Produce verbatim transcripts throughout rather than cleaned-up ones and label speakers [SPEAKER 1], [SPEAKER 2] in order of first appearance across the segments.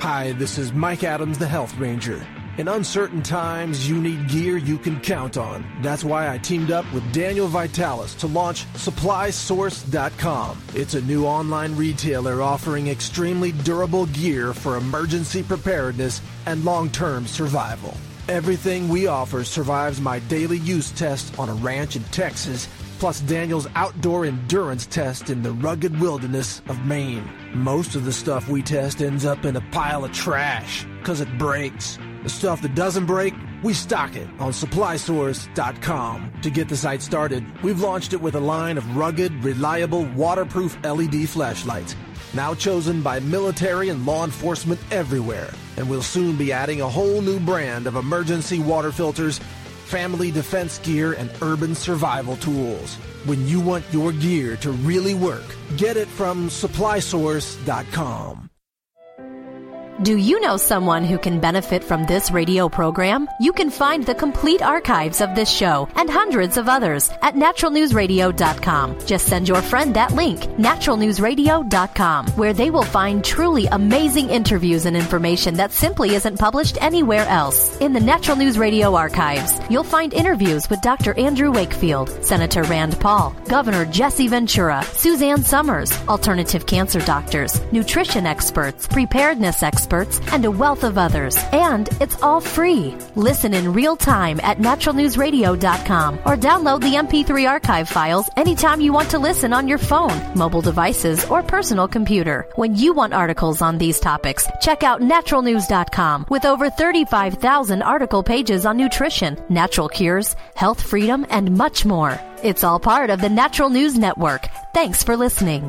[SPEAKER 1] Hi, this is Mike Adams, the Health Ranger. In uncertain times, you need gear you can count on. That's why I teamed up with Daniel Vitalis to launch Supply Source dot com. It's a new online retailer offering extremely durable gear for emergency preparedness and long-term survival. Everything we offer survives my daily use test on a ranch in Texas, plus Daniel's outdoor endurance test in the rugged wilderness of Maine. Most of the stuff we test ends up in a pile of trash because it breaks. The stuff that doesn't break, we stock it on Supply Source dot com. To get the site started, we've launched it with a line of rugged, reliable, waterproof L E D flashlights, now chosen by military and law enforcement everywhere. And we'll soon be adding a whole new brand of emergency water filters, family defense gear, and urban survival tools. When you want your gear to really work, get it from Supply Source dot com.
[SPEAKER 2] Do you know someone who can benefit from this radio program? You can find the complete archives of this show and hundreds of others at natural news radio dot com. Just send your friend that link, natural news radio dot com, where they will find truly amazing interviews and information that simply isn't published anywhere else. In the Natural News Radio archives, you'll find interviews with Doctor Andrew Wakefield, Senator Rand Paul, Governor Jesse Ventura, Suzanne Summers, alternative cancer doctors, nutrition experts, preparedness experts, and a wealth of others. And it's all free. Listen in real time at natural news radio dot com or download the M P three archive files anytime you want to listen on your phone, mobile devices, or personal computer. When you want articles on these topics, check out natural news dot com with over thirty-five thousand article pages on nutrition, natural cures, health freedom, and much more. It's all part of the Natural News Network. Thanks for listening.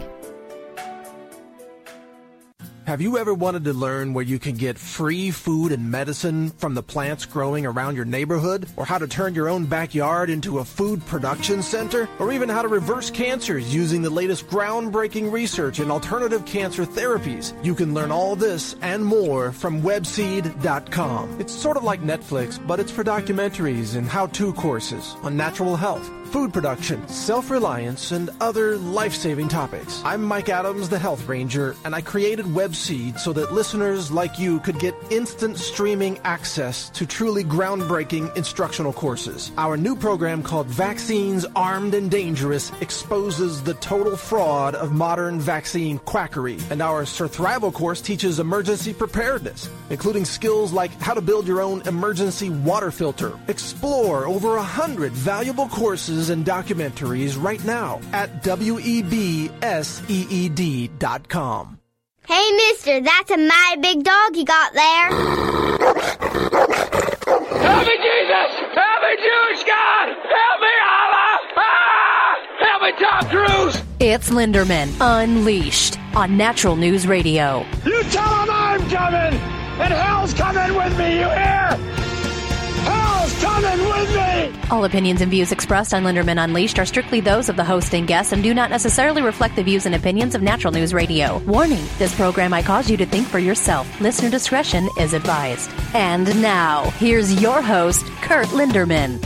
[SPEAKER 1] Have you ever wanted to learn where you can get free food and medicine from the plants growing around your neighborhood? Or how to turn your own backyard into a food production center? Or even how to reverse cancers using the latest groundbreaking research in alternative cancer therapies? You can learn all this and more from webseed dot com. It's sort of like Netflix, but it's for documentaries and how-to courses on natural health, food production, self-reliance, and other life-saving topics. I'm Mike Adams, the Health Ranger, and I created WebSeed so that listeners like you could get instant streaming access to truly groundbreaking instructional courses. Our new program called Vaccines Armed and Dangerous exposes the total fraud of modern vaccine quackery. And our Surthrival course teaches emergency preparedness, including skills like how to build your own emergency water filter. Explore over a hundred valuable courses and documentaries right now at webseed dot com.
[SPEAKER 3] Hey, mister, that's a mighty big dog you got there.
[SPEAKER 4] Help me, Jesus! Help me, Jewish God! Help me, Allah! Ah! Help me, Tom Cruise!
[SPEAKER 2] It's Linderman Unleashed on Natural News Radio.
[SPEAKER 4] You tell him I'm coming, and hell's coming with me, you hear? Hell's coming with me!
[SPEAKER 2] All opinions and views expressed on Linderman Unleashed are strictly those of the host and guests and do not necessarily reflect the views and opinions of Natural News Radio. Warning, this program might cause you to think for yourself. Listener discretion is advised. And now, here's your host, Kurt Linderman.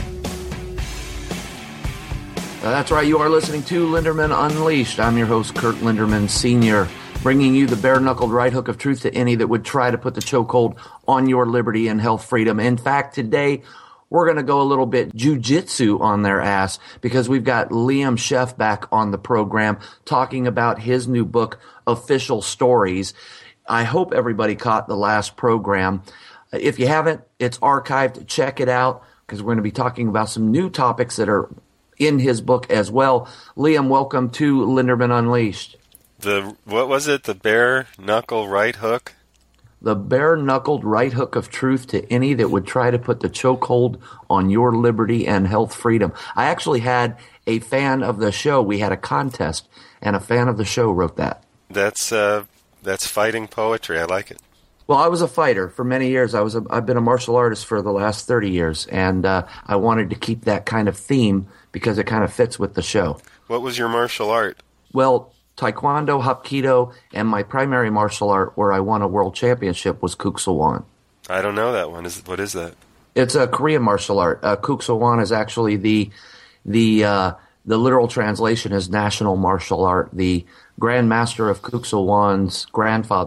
[SPEAKER 5] Uh, that's right, you are listening to Linderman Unleashed. I'm your host, Kurt Linderman Senior, bringing you the bare-knuckled right hook of truth to any that would try to put the chokehold on your liberty and health freedom. In fact, today we're going to go a little bit jujitsu on their ass because we've got Liam Sheff back on the program talking about his new book, Official Stories. I hope everybody caught the last program. If you haven't, it's archived. Check it out because we're going to be talking about some new topics that are in his book as well. Liam, welcome to Linderman Unleashed.
[SPEAKER 6] The what was it? The bare knuckle right hook?
[SPEAKER 5] The bare-knuckled right hook of truth to any that would try to put the chokehold on your liberty and health freedom. I actually had a fan of the show. We had a contest, and a fan of the show wrote that.
[SPEAKER 6] That's uh, that's fighting poetry. I like it.
[SPEAKER 5] Well, I was a fighter for many years. I was a, I've been a martial artist for the last thirty years, and uh, I wanted to keep that kind of theme because it kind of fits with the show.
[SPEAKER 6] What was your martial art?
[SPEAKER 5] Well, Taekwondo, Hapkido, and my primary martial art where I won a world championship was Kuk Sowan.
[SPEAKER 6] I don't know that one. Is what is that?
[SPEAKER 5] It's a Korean martial art. Uh, Kuk Sowan is actually the the uh, the literal translation is national martial art. The Grand Master of Kuk Sowan's grandfather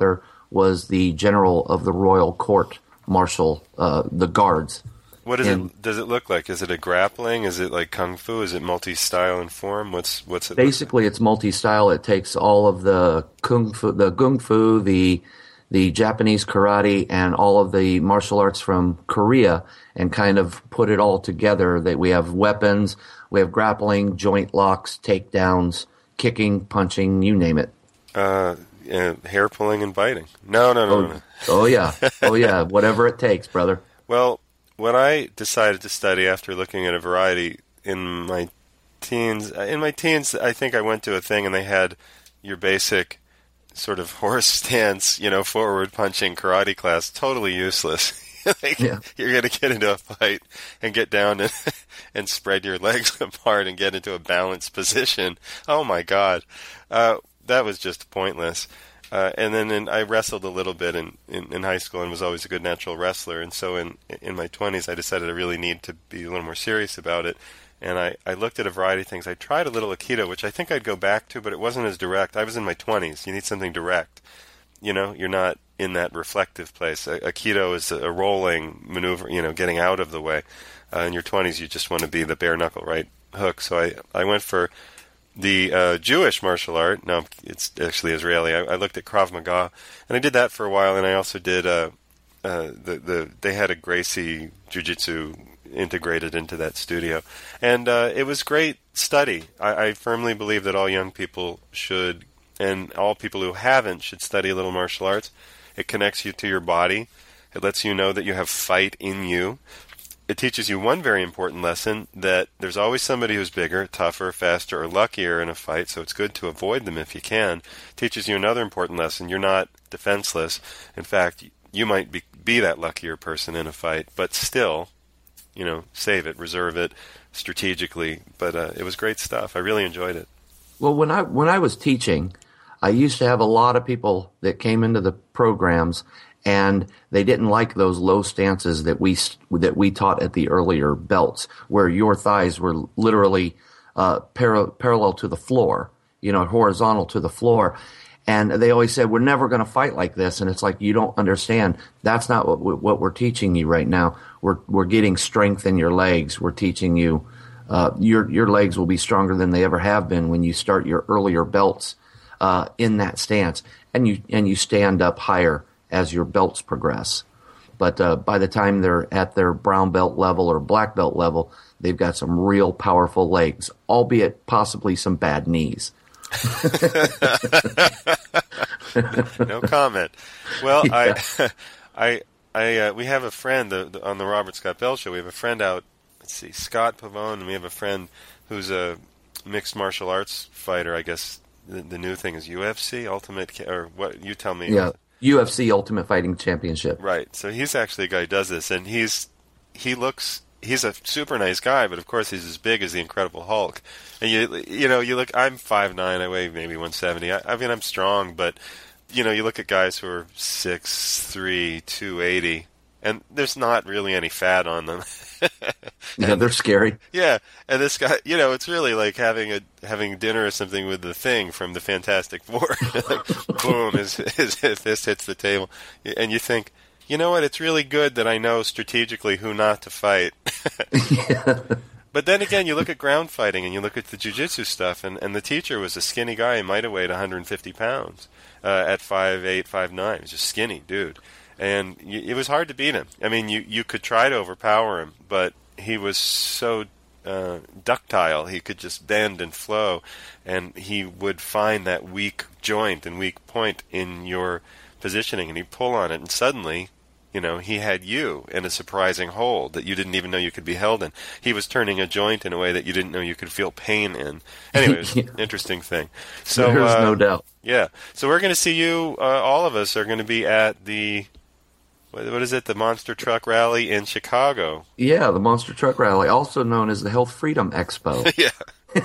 [SPEAKER 5] was the general of the royal court martial, uh, the guards.
[SPEAKER 6] What is
[SPEAKER 5] and
[SPEAKER 6] it? Does it look like? Is it a grappling? Is it like kung fu? Is it multi-style in form? What's what's it?
[SPEAKER 5] Basically,
[SPEAKER 6] like?
[SPEAKER 5] It's multi-style. It takes all of the kung fu, the gung fu, the the Japanese karate, and all of the martial arts from Korea, and kind of put it all together. That we have weapons, we have grappling, joint locks, takedowns, kicking, punching, you name it.
[SPEAKER 6] Uh, yeah, hair pulling and biting. No, no, no,
[SPEAKER 5] oh,
[SPEAKER 6] no, no.
[SPEAKER 5] oh yeah, oh yeah, whatever it takes, brother.
[SPEAKER 6] Well, when I decided to study after looking at a variety in my teens, in my teens, I think I went to a thing and they had your basic sort of horse stance, you know, forward punching karate class, totally useless. Like, yeah. You're going to get into a fight and get down and, and spread your legs apart and get into a balanced position. Oh my God. Uh, that was just pointless. Uh, and then in, I wrestled a little bit in, in, in high school and was always a good natural wrestler. And so in in my twenties, I decided I really need to be a little more serious about it. And I, I looked at a variety of things. I tried a little Aikido, which I think I'd go back to, but it wasn't as direct. I was in my twenties. You need something direct. You know, you're not in that reflective place. Aikido is a rolling maneuver, you know, getting out of the way. Uh, in your twenties, you just want to be the bare knuckle right hook. So I, I went for the uh, Jewish martial art. No, it's actually Israeli. I, I looked at Krav Maga, and I did that for a while. And I also did uh, uh, the the they had a Gracie Jiu-Jitsu integrated into that studio, and uh, it was great study. I, I firmly believe that all young people should, and all people who haven't, should study a little martial arts. It connects you to your body. It lets you know that you have fight in you. It teaches you one very important lesson, that there's always somebody who's bigger, tougher, faster, or luckier in a fight, so it's good to avoid them if you can. It teaches you another important lesson. You're not defenseless. In fact, you might be, be that luckier person in a fight, but still, you know, save it, reserve it strategically. But uh, it was great stuff. I really enjoyed it.
[SPEAKER 5] Well, when I when I was teaching, I used to have a lot of people that came into the programs, and they didn't like those low stances that we that we taught at the earlier belts, where your thighs were literally uh, par- parallel to the floor, you know, horizontal to the floor. And they always said, we're never going to fight like this. And it's like, you don't understand. That's not what we, what we're teaching you right now. We're we're getting strength in your legs. We're teaching you uh, your your legs will be stronger than they ever have been when you start your earlier belts uh, in that stance, and you and you stand up higher as your belts progress. But uh, by the time they're at their brown belt level or black belt level, they've got some real powerful legs, albeit possibly some bad knees.
[SPEAKER 6] No comment. Well,
[SPEAKER 5] Yeah.
[SPEAKER 6] I, I, I, uh, we have a friend the, the, on the Robert Scott Bell Show. We have a friend out. Let's see, Scott Pavone, and we have a friend who's a mixed martial arts fighter. I guess the, the new thing is U F C Ultimate, or what? You tell me.
[SPEAKER 5] Yeah, U F C Ultimate Fighting Championship.
[SPEAKER 6] Right. So he's actually a guy who does this, and he's he looks. He's a super nice guy, but of course he's as big as the Incredible Hulk. And you you know, you look, I'm five nine, I weigh maybe one seventy. I, I mean, I'm strong, but you know, you look at guys who are six three, two eighty, and there's not really any fat on them.
[SPEAKER 5] Yeah, they're scary.
[SPEAKER 6] Yeah, and this guy, you know, it's really like having a having dinner or something with the Thing from the Fantastic Four. Like, boom, his, his, his fist hits the table, and you think, you know what? It's really good that I know strategically who not to fight.
[SPEAKER 5] Yeah.
[SPEAKER 6] But then again, you look at ground fighting and you look at the jiu-jitsu stuff, and, and the teacher was a skinny guy. He might have weighed one hundred fifty pounds uh, at five eight, five nine. He was just skinny dude. And y- it was hard to beat him. I mean, you, you could try to overpower him, but he was so uh, ductile. He could just bend and flow, and he would find that weak joint and weak point in your positioning, and he'd pull on it, and suddenly, you know, he had you in a surprising hold that you didn't even know you could be held in. He was turning a joint in a way that you didn't know you could feel pain in. Anyway, it was an interesting thing. So,
[SPEAKER 5] There's
[SPEAKER 6] uh,
[SPEAKER 5] no doubt.
[SPEAKER 6] Yeah. So we're going to see you, uh, all of us are going to be at the, what, what is it, the Monster Truck Rally in Chicago.
[SPEAKER 5] Yeah, the Monster Truck Rally, also known as the Health Freedom Expo.
[SPEAKER 6] Yeah.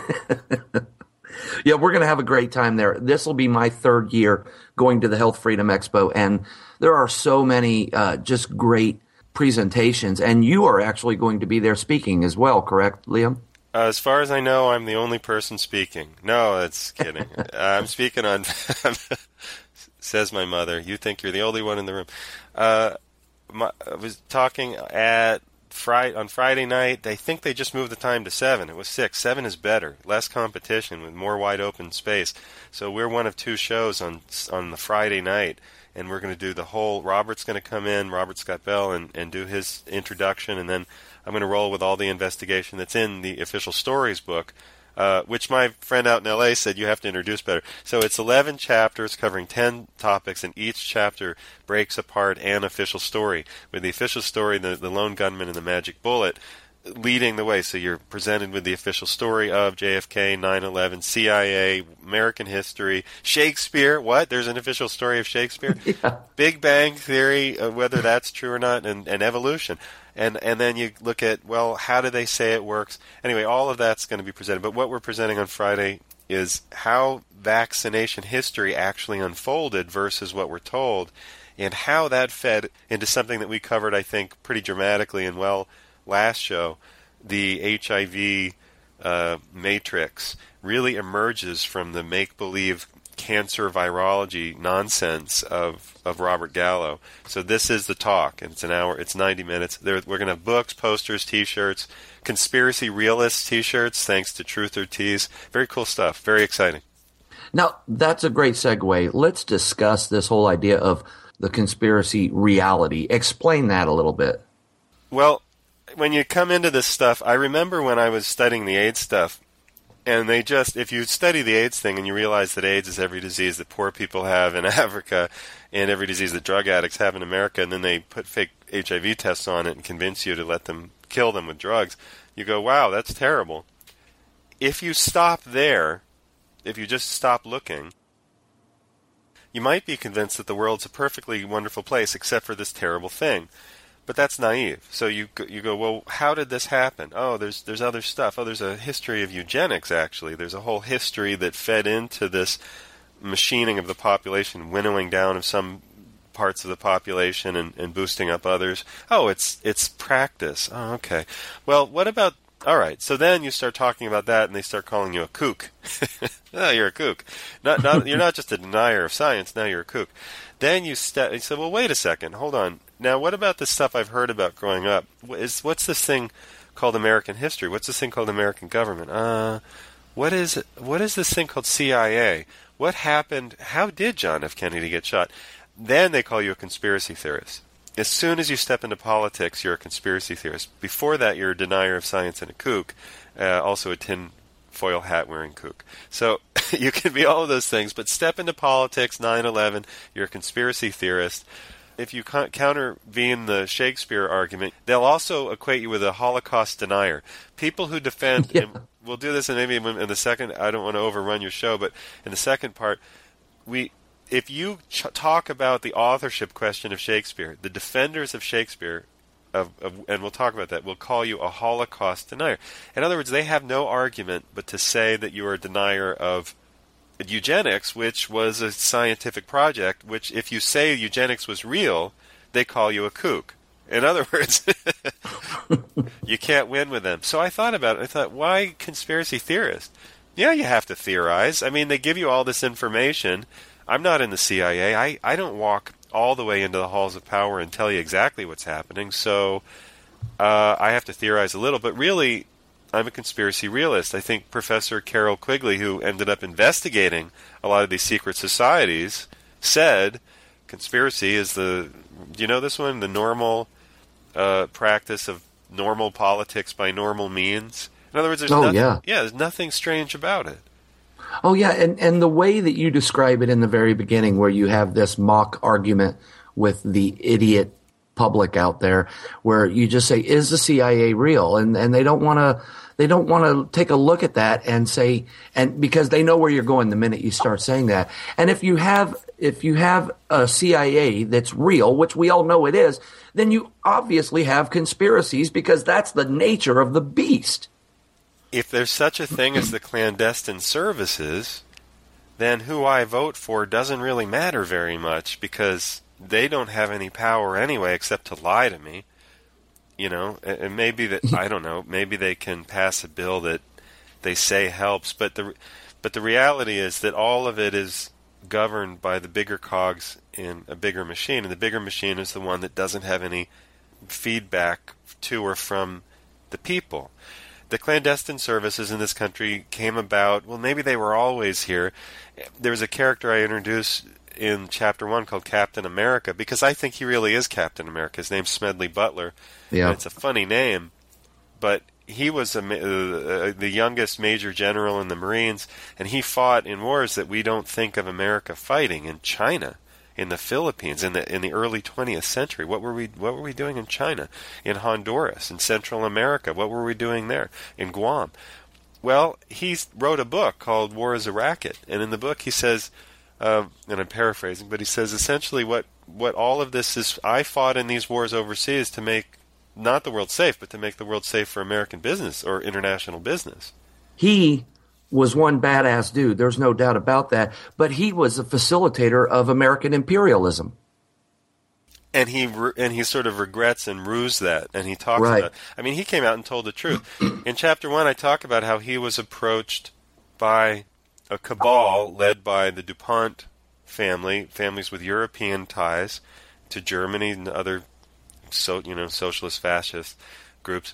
[SPEAKER 5] Yeah, we're going to have a great time there. This will be my third year going to the Health Freedom Expo, and there are so many uh, just great presentations. And you are actually going to be there speaking as well, correct, Liam?
[SPEAKER 6] Uh, as far as I know, I'm the only person speaking. No, that's kidding. uh, I'm speaking on says my mother. You think you're the only one in the room. Uh, my, I was talking at Friday, on Friday night. They think they just moved the time to seven. It was six. Seven is better. Less competition with more wide open space. So we're one of two shows on on the Friday night. And we're going to do the whole, Robert's going to come in, Robert Scott Bell, and, and do his introduction, and then I'm going to roll with all the investigation that's in the Official Stories book, uh, which my friend out in L A said you have to introduce better. So it's eleven chapters covering ten topics, and each chapter breaks apart an official story, with the official story, the, the lone gunman and the magic bullet, leading the way. So you're presented with the official story of J F K, nine eleven, C I A, American history, Shakespeare. What? There's an official story of Shakespeare?
[SPEAKER 5] Yeah.
[SPEAKER 6] Big Bang Theory, uh, whether that's true or not, and, and evolution. And and then you look at, well, how do they say it works? Anyway, all of that's going to be presented. But what we're presenting on Friday is how vaccination history actually unfolded versus what we're told, and how that fed into something that we covered, I think, pretty dramatically and well last show. The H I V uh, matrix really emerges from the make-believe cancer virology nonsense of, of Robert Gallo. So this is the talk, and it's an hour, it's ninety minutes. There, we're going to have books, posters, T-shirts, conspiracy realist T-shirts, thanks to Truther Tees. Very cool stuff. Very exciting.
[SPEAKER 5] Now, that's a great segue. Let's discuss this whole idea of the conspiracy reality. Explain that a little bit.
[SPEAKER 6] Well, when you come into this stuff, I remember when I was studying the AIDS stuff, and they just, if you study the AIDS thing and you realize that AIDS is every disease that poor people have in Africa and every disease that drug addicts have in America, and then they put fake H I V tests on it and convince you to let them kill them with drugs, you go, wow, that's terrible. If you stop there, if you just stop looking, you might be convinced that the world's a perfectly wonderful place except for this terrible thing. But that's naive. So you you go, well, how did this happen? Oh, there's there's other stuff. Oh, there's a history of eugenics, actually. There's a whole history that fed into this machining of the population, winnowing down of some parts of the population and, and boosting up others. Oh, it's it's practice. Oh, okay. Well, what about, all right, so then you start talking about that and they start calling you a kook. Oh, you're a kook. Not, not, you're not just a denier of science, now you're a kook. Then you step, you say, well, wait a second, hold on. Now, what about the stuff I've heard about growing up? Is, what's this thing called American history? What's this thing called American government? Uh, what is what is this thing called C I A? What happened? How did John F. Kennedy get shot? Then they call you a conspiracy theorist. As soon as you step into politics, you're a conspiracy theorist. Before that, you're a denier of science and a kook, uh, also a tin foil hat wearing kook. So you can be all of those things, but step into politics, nine eleven, you're a conspiracy theorist. If you countervene the Shakespeare argument, they'll also equate you with a Holocaust denier. People who defend,
[SPEAKER 5] Yeah.
[SPEAKER 6] and we'll do this in maybe in the second, I don't want to overrun your show, but in the second part, we, if you ch- talk about the authorship question of Shakespeare, the defenders of Shakespeare, of, of, and we'll talk about that, will call you a Holocaust denier. In other words, they have no argument but to say that you are a denier of eugenics, which was a scientific project, which if you say eugenics was real, they call you a kook. In other words, you can't win with them. So I thought about it. I thought, why conspiracy theorist? Yeah, you have to theorize. I mean, they give you all this information. I'm not in the C I A. I, I don't walk all the way into the halls of power and tell you exactly what's happening. So uh, I have to theorize a little. But really, I'm a conspiracy realist. I think Professor Carol Quigley, who ended up investigating a lot of these secret societies, said conspiracy is the, do you know this one? The normal uh, practice of normal politics by normal means. In other words, there's
[SPEAKER 5] oh,
[SPEAKER 6] nothing,
[SPEAKER 5] yeah.
[SPEAKER 6] yeah, there's nothing strange about it.
[SPEAKER 5] Oh, yeah, and, and the way that you describe it in the very beginning, where you have this mock argument with the idiot public out there, where you just say, is the C I A real? And and they don't want to they don't want to take a look at that and say, and because they know where you're going the minute you start saying that. And if you have if you have a C I A that's real, which we all know it is, then you obviously have conspiracies, because that's the nature of the beast.
[SPEAKER 6] If there's such a thing as the clandestine services, then who I vote for doesn't really matter very much, because they don't have any power anyway except to lie to me. You know, and maybe that, I don't know, maybe they can pass a bill that they say helps, but the but the reality is that all of it is governed by the bigger cogs in a bigger machine, and the bigger machine is the one that doesn't have any feedback to or from the people. The clandestine services in this country came about, well, maybe they were always here. There was a character I introduced in Chapter one called Captain America, because I think he really is Captain America. His name's Smedley Butler.
[SPEAKER 5] Yeah.
[SPEAKER 6] And it's a funny name, but he was a, uh, the youngest major general in the Marines, and he fought in wars that we don't think of America fighting, in China, in the Philippines, in the in the early twentieth century. What were we what were we doing in China? In Honduras, in Central America, what were we doing there? In Guam. Well, he wrote a book called War is a Racket, and in the book he says, uh, and I'm paraphrasing, but he says essentially what, what all of this is, I fought in these wars overseas to make not the world safe, but to make the world safe for American business or international business.
[SPEAKER 5] He was one badass dude. There's no doubt about that. But he was a facilitator of American imperialism.
[SPEAKER 6] And he and he sort of regrets and rues that, and he talks
[SPEAKER 5] right.
[SPEAKER 6] about. I mean, he came out and told the truth. In Chapter One, I talk about how he was approached by a cabal led by the DuPont family, families with European ties to Germany and other, so you know, socialist fascist groups,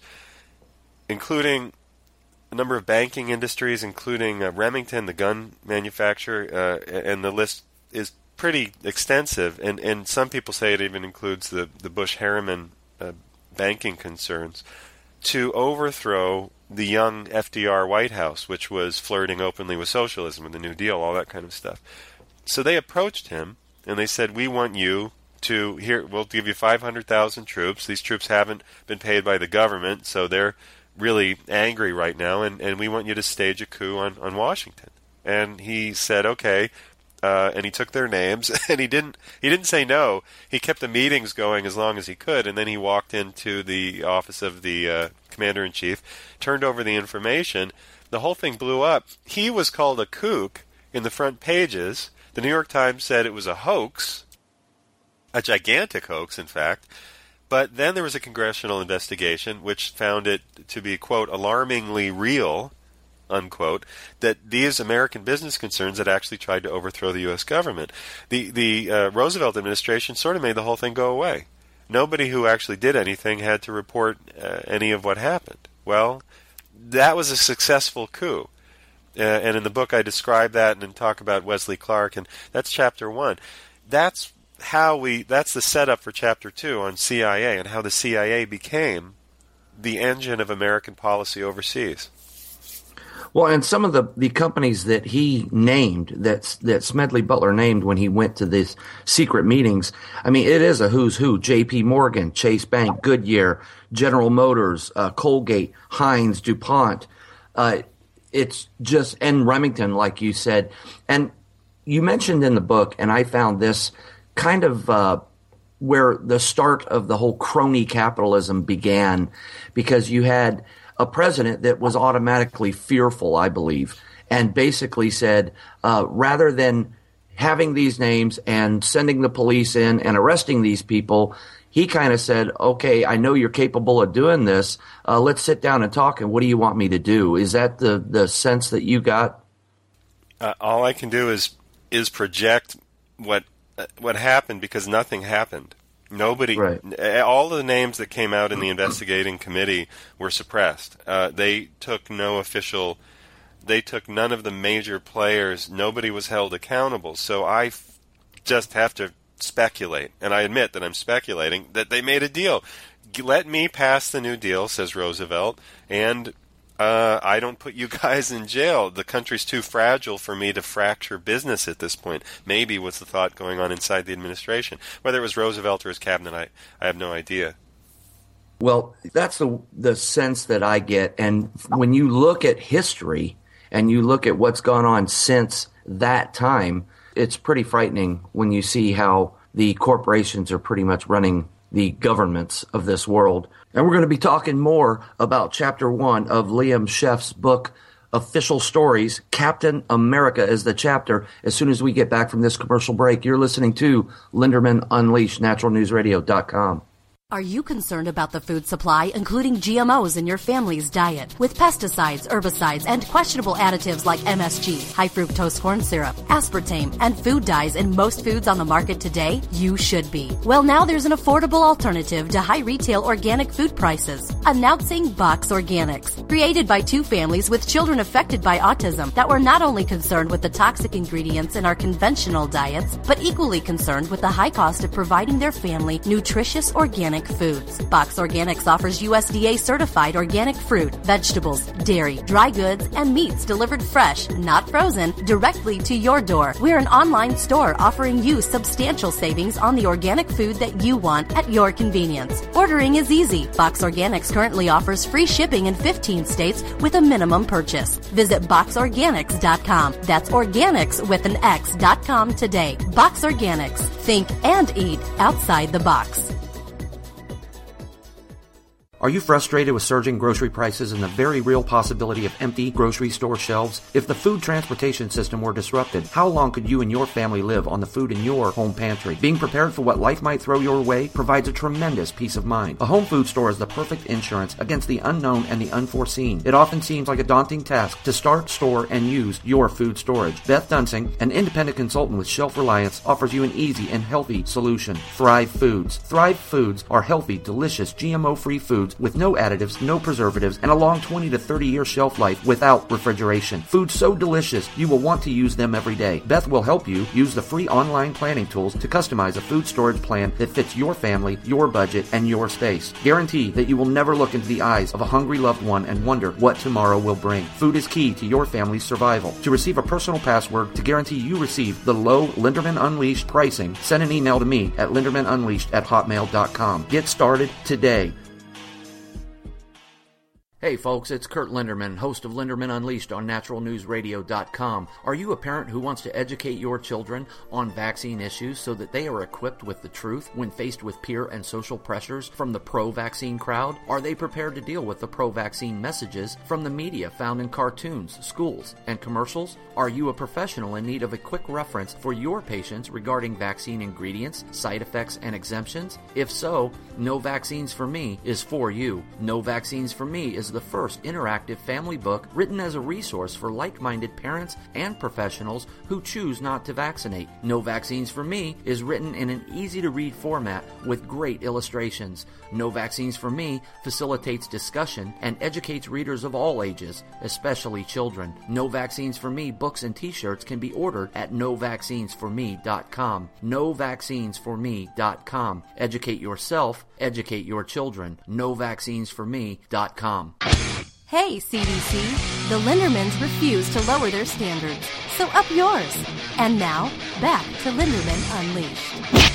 [SPEAKER 6] including a number of banking industries, including uh, Remington, the gun manufacturer, uh, and the list is pretty extensive, and, and some people say it even includes the, the Bush-Harriman uh, banking concerns, to overthrow the young F D R White House, which was flirting openly with socialism and the New Deal, all that kind of stuff. So they approached him, and they said, we want you to, here, we'll give you five hundred thousand troops. These troops haven't been paid by the government, so they're really angry right now, and, and we want you to stage a coup on, on Washington. And he said, okay, uh, and he took their names, and he didn't he didn't say no. He kept the meetings going as long as he could, and then he walked into the office of the uh, commander-in-chief, turned over the information. The whole thing blew up. He was called a kook in the front pages. The New York Times said it was a hoax, a gigantic hoax, in fact. But then there was a congressional investigation which found it to be, quote, alarmingly real, unquote, that these American business concerns had actually tried to overthrow the U S government. The the uh, Roosevelt administration sort of made the whole thing go away. Nobody who actually did anything had to report uh, any of what happened. Well, that was a successful coup. Uh, and in the book I describe that and talk about Wesley Clark, and that's Chapter one. That's how we that's the setup for Chapter two on C I A and how the C I A became the engine of American policy overseas.
[SPEAKER 5] Well, and some of the, the companies that he named, that, that Smedley Butler named when he went to these secret meetings, I mean, it is a who's who. J P Morgan, Chase Bank, Goodyear, General Motors, uh, Colgate, Heinz, DuPont. Uh, it's just, and Remington, like you said. And you mentioned in the book, and I found this kind of uh, where the start of the whole crony capitalism began, because you had a president that was automatically fearful, I believe, and basically said, uh, rather than having these names and sending the police in and arresting these people, he kind of said, okay, I know you're capable of doing this. Uh, let's sit down and talk, and what do you want me to do? Is that the, the sense that you got?
[SPEAKER 6] Uh, all I can do is is project what what happened, because nothing happened. Nobody,
[SPEAKER 5] right.
[SPEAKER 6] All of the names that came out in the investigating committee were suppressed. Uh, they took no official, they took none of the major players. Nobody was held accountable. So I f- just have to speculate, and I admit that I'm speculating, that they made a deal. Let me pass the New Deal, says Roosevelt, and Uh, I don't put you guys in jail. The country's too fragile for me to fracture business at this point. Maybe was the thought going on inside the administration. Whether it was Roosevelt or his cabinet, I, I have no idea.
[SPEAKER 5] Well, that's the the sense that I get. And when you look at history and you look at what's gone on since that time, it's pretty frightening when you see how the corporations are pretty much running the governments of this world. And we're going to be talking more about Chapter one of Liam Scheff's book, Official Stories. Captain America is the chapter, as soon as we get back from this commercial break. You're listening to Linderman Unleashed, natural news radio dot com.
[SPEAKER 2] Are you concerned about the food supply, including G M Os in your family's diet? With pesticides, herbicides, and questionable additives like M S G, high fructose corn syrup, aspartame, and food dyes in most foods on the market today, you should be. Well, now there's an affordable alternative to high retail organic food prices. Announcing Box Organics. Created by two families with children affected by autism that were not only concerned with the toxic ingredients in our conventional diets, but equally concerned with the high cost of providing their family nutritious organic foods. Box Organics offers U S D A certified organic fruit, vegetables, dairy, dry goods, and meats delivered fresh, not frozen, directly to your door. We're an online store offering you substantial savings on the organic food that you want at your convenience. Ordering is easy. Box Organics currently offers free shipping in fifteen states with a minimum purchase. Visit box organics dot com. That's organics with an X dot com today. Box Organics. Think and eat outside the box.
[SPEAKER 7] Are you frustrated with surging grocery prices and the very real possibility of empty grocery store shelves? If the food transportation system were disrupted, how long could you and your family live on the food in your home pantry? Being prepared for what life might throw your way provides a tremendous peace of mind. A home food store is the perfect insurance against the unknown and the unforeseen. It often seems like a daunting task to start, store, and use your food storage. Beth Dunsing, an independent consultant with Shelf Reliance, offers you an easy and healthy solution. Thrive Foods. Thrive Foods are healthy, delicious, G M O-free foods with no additives, no preservatives, and a long twenty to thirty year shelf life without refrigeration. Foods so delicious, you will want to use them every day. Beth will help you use the free online planning tools to customize a food storage plan that fits your family, your budget, and your space. Guarantee that you will never look into the eyes of a hungry loved one and wonder what tomorrow will bring. Food is key to your family's survival. To receive a personal password to guarantee you receive the low Linderman Unleashed pricing, send an email to me at lindermanunleashed at hotmail dot com. Get started today.
[SPEAKER 5] Hey folks, it's Kurt Linderman, host of Linderman Unleashed on natural news radio dot com. Are you a parent who wants to educate your children on vaccine issues so that they are equipped with the truth when faced with peer and social pressures from the pro-vaccine crowd? Are they prepared to deal with the pro-vaccine messages from the media found in cartoons, schools, and commercials? Are you a professional in need of a quick reference for your patients regarding vaccine ingredients, side effects, and exemptions? If so, No Vaccines for Me is for you. No Vaccines for Me is the first interactive family book written as a resource for like-minded parents and professionals who choose not to vaccinate. No Vaccines for Me is written in an easy-to-read format with great illustrations. No Vaccines for Me facilitates discussion and educates readers of all ages, especially children. No Vaccines for Me books and t-shirts can be ordered at no vaccines for me dot com. no vaccines for me dot com. Educate yourself, educate your children. no vaccines for me dot com.
[SPEAKER 2] Hey, C D C, the Lindermans refuse to lower their standards, so up yours. And now, back to Linderman Unleashed.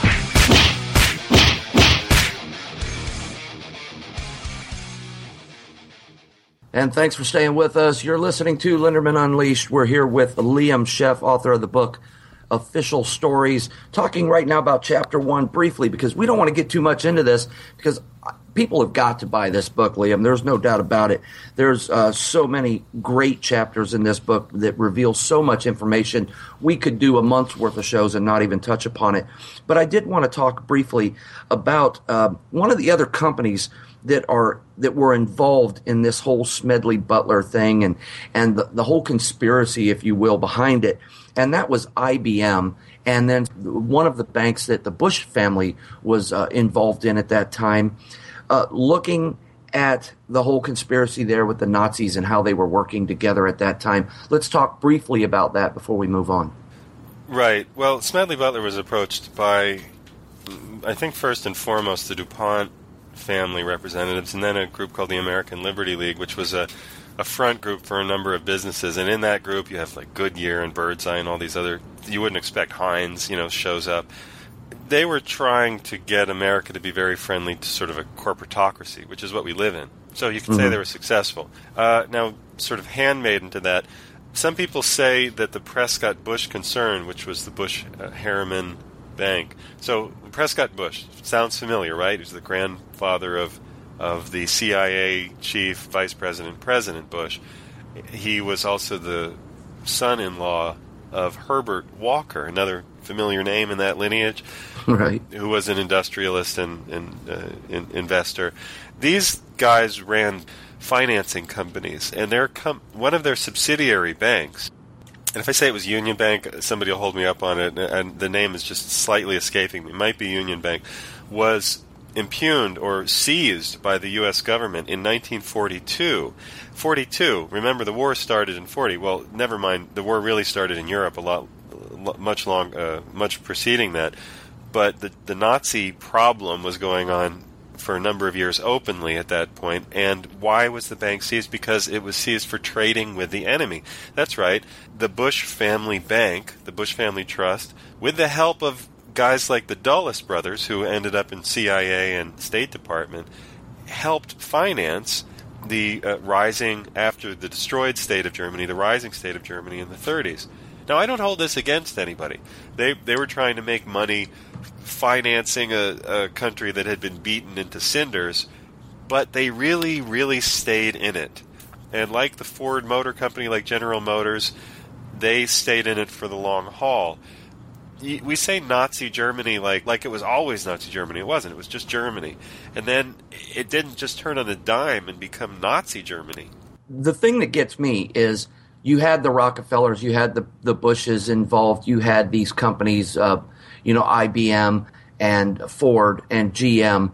[SPEAKER 5] And thanks for staying with us. You're listening to Linderman Unleashed. We're here with Liam Sheff, author of the book Official Stories, talking right now about chapter one briefly because we don't want to get too much into this because people have got to buy this book, Liam. There's no doubt about it. There's uh, so many great chapters in this book that reveal so much information. We could do a month's worth of shows and not even touch upon it. But I did want to talk briefly about uh, one of the other companies that are that were involved in this whole Smedley Butler thing and and the, the whole conspiracy, if you will, behind it. And that was I B M. And then one of the banks that the Bush family was uh, involved in at that time, uh, looking at the whole conspiracy there with the Nazis and how they were working together at that time. Let's talk briefly about that before we move on.
[SPEAKER 6] Right. Well, Smedley Butler was approached by, I think first and foremost, the DuPont family representatives, and then a group called the American Liberty League, which was a, a front group for a number of businesses. And in that group, you have like Goodyear and Birdseye and all these other, you wouldn't expect Heinz, you know, shows up. They were trying to get America to be very friendly to sort of a corporatocracy, which is what we live in. So you can mm-hmm. say they were successful. Uh, now, sort of handmaiden to that, some people say that the Prescott Bush concern, which was the Bush uh, Harriman Bank. So Prescott Bush sounds familiar, right? He was the grandfather of of the C I A chief, vice president, President Bush. He was also the son-in-law of Herbert Walker, another familiar name in that lineage,
[SPEAKER 5] right?
[SPEAKER 6] Who was an industrialist and, and uh, in, investor. These guys ran financing companies, and their com- one of their subsidiary banks, and if I say it was Union Bank, somebody will hold me up on it, and the name is just slightly escaping me. It might be Union Bank, was impugned or seized by the U S government in nineteen forty-two. forty-two, remember the war started in forty. Well, never mind, the war really started in Europe a lot, much long, uh, much preceding that. But the, the Nazi problem was going on for a number of years openly at that point. And why was the bank seized? Because it was seized for trading with the enemy. That's right. The Bush Family Bank, the Bush Family Trust, with the help of guys like the Dulles brothers, who ended up in C I A and State Department, helped finance the uh, rising, after the destroyed state of Germany, the rising state of Germany in the thirties. Now, I don't hold this against anybody. They they were trying to make money financing a, a country that had been beaten into cinders, but they really, really stayed in it. And like the Ford Motor Company, like General Motors, they stayed in it for the long haul. We say Nazi Germany like like it was always Nazi Germany. It wasn't. It was just Germany. And then it didn't just turn on a dime and become Nazi Germany.
[SPEAKER 5] The thing that gets me is you had the Rockefellers, you had the, the Bushes involved, you had these companies, uh, you know, I B M and Ford and G M.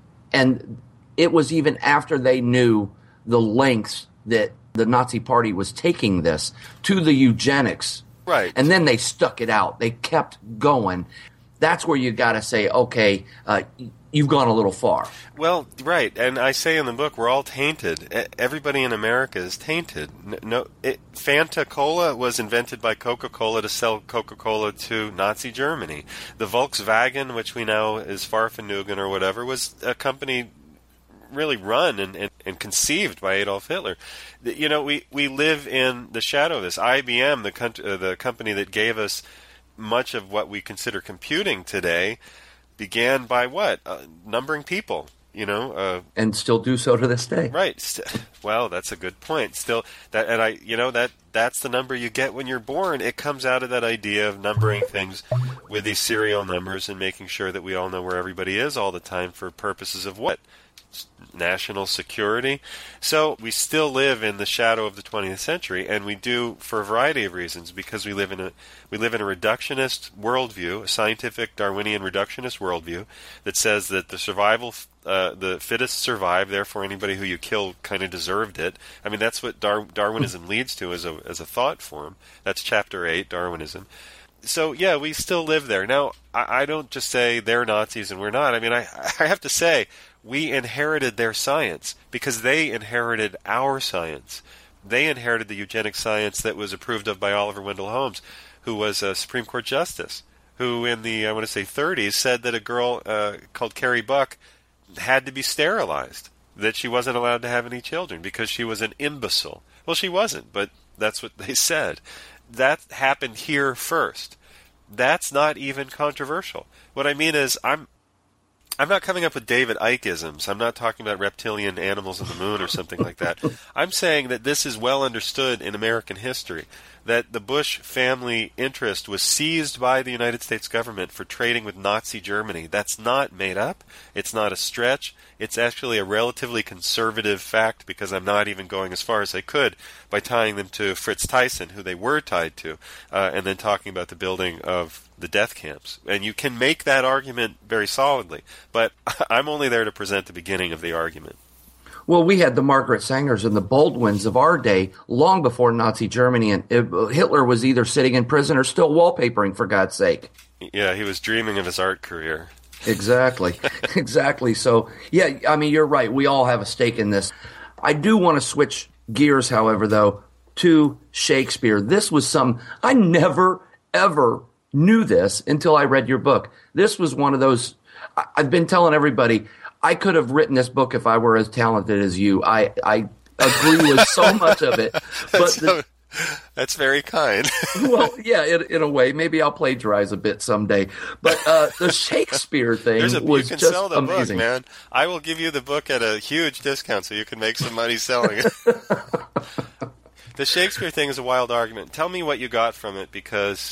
[SPEAKER 5] And it was even after they knew the lengths that the Nazi Party was taking this to the eugenics.
[SPEAKER 6] Right.
[SPEAKER 5] And then they stuck it out. They kept going. That's where you got to say, okay, uh, you've gone a little far.
[SPEAKER 6] Well, right. And I say in the book, we're all tainted. Everybody in America is tainted. No, it, Fanta Cola was invented by Coca-Cola to sell Coca-Cola to Nazi Germany. The Volkswagen, which we know is Farfenugan or whatever, was a company really run and, and, and conceived by Adolf Hitler. You know, we, we live in the shadow of this. I B M, the, con- uh, the company that gave us much of what we consider computing today, began by what? Uh, numbering people, you know. Uh,
[SPEAKER 5] and still do so to this day.
[SPEAKER 6] Right. St- well, that's a good point. Still, that, and I, you know, that that's the number you get when you're born. It comes out of that idea of numbering things with these serial numbers and making sure that we all know where everybody is all the time for purposes of what? National security. So we still live in the shadow of the twentieth century, and we do for a variety of reasons, because we live in a we live in a reductionist worldview, a scientific Darwinian reductionist worldview that says that the survival uh, the fittest survive, therefore anybody who you kill kind of deserved it. I mean, that's what Dar- Darwinism leads to as a as a thought form. That's chapter eight, Darwinism. So, yeah, we still live there. Now, I, I don't just say they're Nazis and we're not. I mean, I, I have to say, we inherited their science because they inherited our science. They inherited the eugenic science that was approved of by Oliver Wendell Holmes, who was a Supreme Court justice, who in the, I want to say, thirties said that a girl uh, called Carrie Buck had to be sterilized, that she wasn't allowed to have any children because she was an imbecile. Well, she wasn't, but that's what they said. That happened here first. That's not even controversial. What I mean is, I'm I'm not coming up with David Icke-isms. I'm not talking about reptilian animals on the moon or something like that. I'm saying that this is well understood in American history, that the Bush family interest was seized by the United States government for trading with Nazi Germany. That's not made up. It's not a stretch. It's actually a relatively conservative fact, because I'm not even going as far as I could by tying them to Fritz Thyssen, who they were tied to, uh, and then talking about the building of the death camps. And you can make that argument very solidly, but I'm only there to present the beginning of the argument.
[SPEAKER 5] Well, we had the Margaret Sangers and the Baldwins of our day long before Nazi Germany, and Hitler was either sitting in prison or still wallpapering, for God's sake.
[SPEAKER 6] Yeah, he was dreaming of his art career.
[SPEAKER 5] Exactly. Exactly. So, yeah, I mean, you're right. We all have a stake in this. I do want to switch gears, however, though, to Shakespeare. This was some, I never, ever knew this until I read your book. This was one of those, I've been telling everybody, I could have written this book if I were as talented as you. I, I agree with so much of it. But
[SPEAKER 6] so,
[SPEAKER 5] the,
[SPEAKER 6] that's very kind.
[SPEAKER 5] Well, yeah, in, in a way. Maybe I'll plagiarize a bit someday. But uh, the Shakespeare thing
[SPEAKER 6] a,
[SPEAKER 5] was
[SPEAKER 6] you can
[SPEAKER 5] just
[SPEAKER 6] sell the
[SPEAKER 5] amazing.
[SPEAKER 6] Book, man. I will give you the book at a huge discount so you can make some money selling it. The Shakespeare thing is a wild argument. Tell me what you got from it, because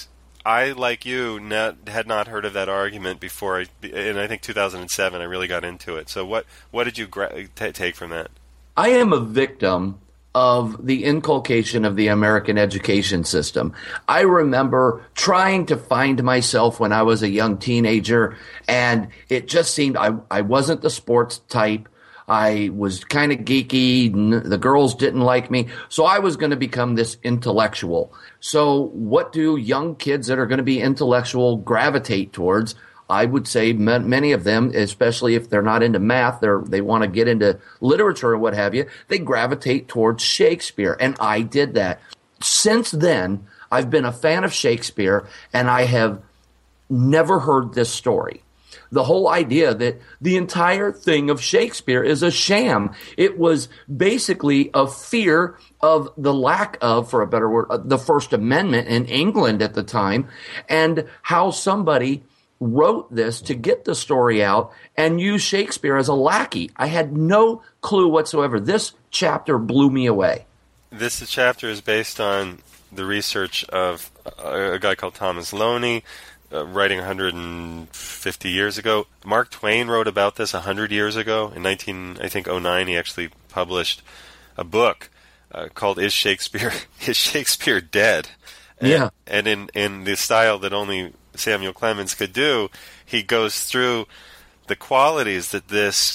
[SPEAKER 6] I, like you, not, had not heard of that argument before. I, in I think two thousand seven, I really got into it. So what what did you gra- t- take from that?
[SPEAKER 5] I am a victim of the inculcation of the American education system. I remember trying to find myself when I was a young teenager, and it just seemed I, I wasn't the sports type. I was kind of geeky. The girls didn't like me. So I was going to become this intellectual. So what do young kids that are going to be intellectual gravitate towards? I would say many of them, especially if they're not into math, they they want to get into literature or what have you, they gravitate towards Shakespeare. And I did that. Since then, I've been a fan of Shakespeare, and I have never heard this story. The whole idea that the entire thing of Shakespeare is a sham. It was basically a fear of the lack of, for a better word, the First Amendment in England at the time, and how somebody wrote this to get the story out and use Shakespeare as a lackey. I had no clue whatsoever. This chapter blew me away.
[SPEAKER 6] This chapter is based on the research of a, a guy called Thomas Loney, uh, writing one hundred fifty years ago. Mark Twain wrote about this one hundred years ago. In nineteen, I think, oh nine, he actually published a book uh, called "Is Shakespeare Is Shakespeare Dead?" And,
[SPEAKER 5] yeah,
[SPEAKER 6] and in in the style that only Samuel Clemens could do, he goes through the qualities that this,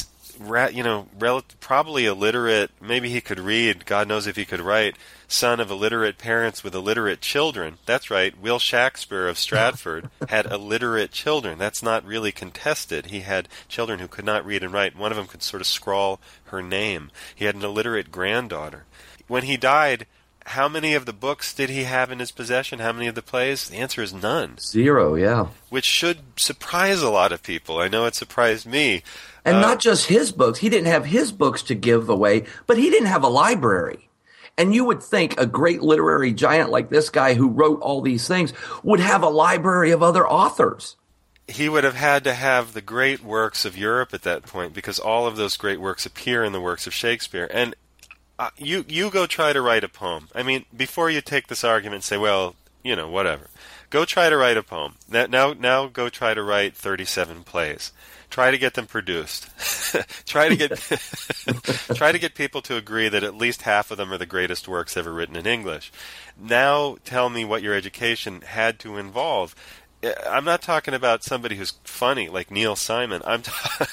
[SPEAKER 6] you know, rel- probably illiterate, maybe he could read, God knows if he could write, son of illiterate parents with illiterate children. That's right, Will Shakespeare of Stratford had illiterate children. That's not really contested. He had children who could not read and write. One of them could sort of scrawl her name. He had an illiterate granddaughter. When he died, how many of the books did he have in his possession? How many of the plays? The answer is none.
[SPEAKER 5] Zero, yeah.
[SPEAKER 6] Which should surprise a lot of people. I know it surprised me.
[SPEAKER 5] And
[SPEAKER 6] uh,
[SPEAKER 5] not just his books. He didn't have his books to give away, but he didn't have a library. And you would think a great literary giant like this guy who wrote all these things would have a library of other authors.
[SPEAKER 6] He would have had to have the great works of Europe at that point, because all of those great works appear in the works of Shakespeare. And Uh, you you go try to write a poem. I mean, before you take this argument and say, well, you know, whatever. Go try to write a poem. Now, now, now go try to write thirty-seven plays. Try to get them produced. try to get try to get people to agree that at least half of them are the greatest works ever written in English. Now tell me what your education had to involve. I'm not talking about somebody who's funny like Neil Simon. I'm ta-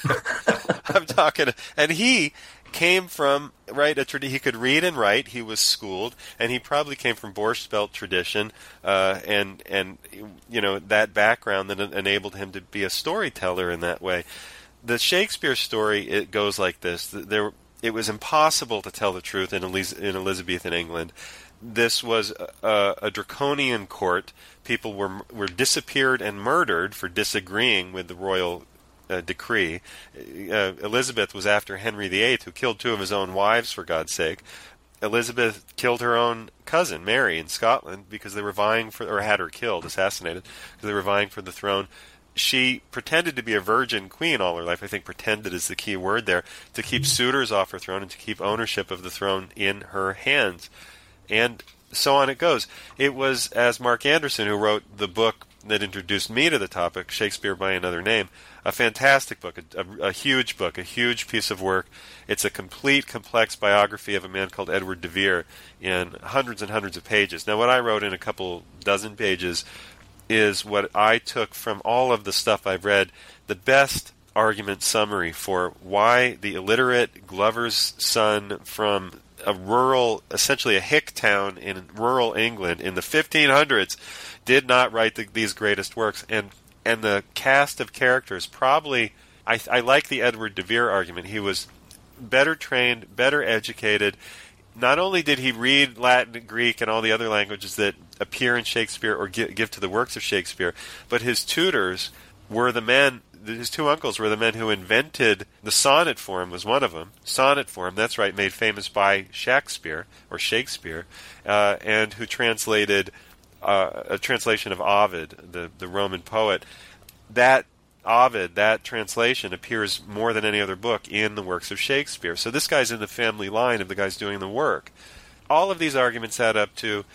[SPEAKER 6] I'm talking, and he came from, right, a trad- he could read and write, he was schooled, and he probably came from Borscht Belt tradition, uh, and, and, you know, that background that enabled him to be a storyteller in that way. The Shakespeare story, it goes like this. There, it was impossible to tell the truth in, Eliz- in Elizabethan England. This was a, a draconian court. People were were disappeared and murdered for disagreeing with the royal Uh, decree. Uh, Elizabeth was after Henry the Eighth, who killed two of his own wives, for God's sake. Elizabeth killed her own cousin, Mary, in Scotland, because they were vying for, or had her killed, assassinated, because they were vying for the throne. She pretended to be a virgin queen all her life. I think pretended is the key word there, to keep suitors off her throne and to keep ownership of the throne in her hands. And so on it goes. It was, as Mark Anderson, who wrote the book that introduced me to the topic, Shakespeare by Another Name, a fantastic book, a, a, a huge book, a huge piece of work. It's a complete, complex biography of a man called Edward de Vere in hundreds and hundreds of pages. Now, what I wrote in a couple dozen pages is what I took from all of the stuff I've read, the best argument summary for why the illiterate Glover's son from a rural, essentially a hick town in rural England in the fifteen hundreds did not write the, these greatest works. And and the cast of characters probably, I, I like the Edward de Vere argument. He was better trained, better educated. Not only did he read Latin, Greek, and all the other languages that appear in Shakespeare or give, give to the works of Shakespeare, but his tutors were the men, his two uncles were the men who invented the sonnet form, was one of them. Sonnet form, that's right, made famous by Shakespeare, or Shakespeare, uh, and who translated uh, a translation of Ovid, the, the Roman poet. That Ovid, that translation, appears more than any other book in the works of Shakespeare. So this guy's in the family line of the guys doing the work. All of these arguments add up to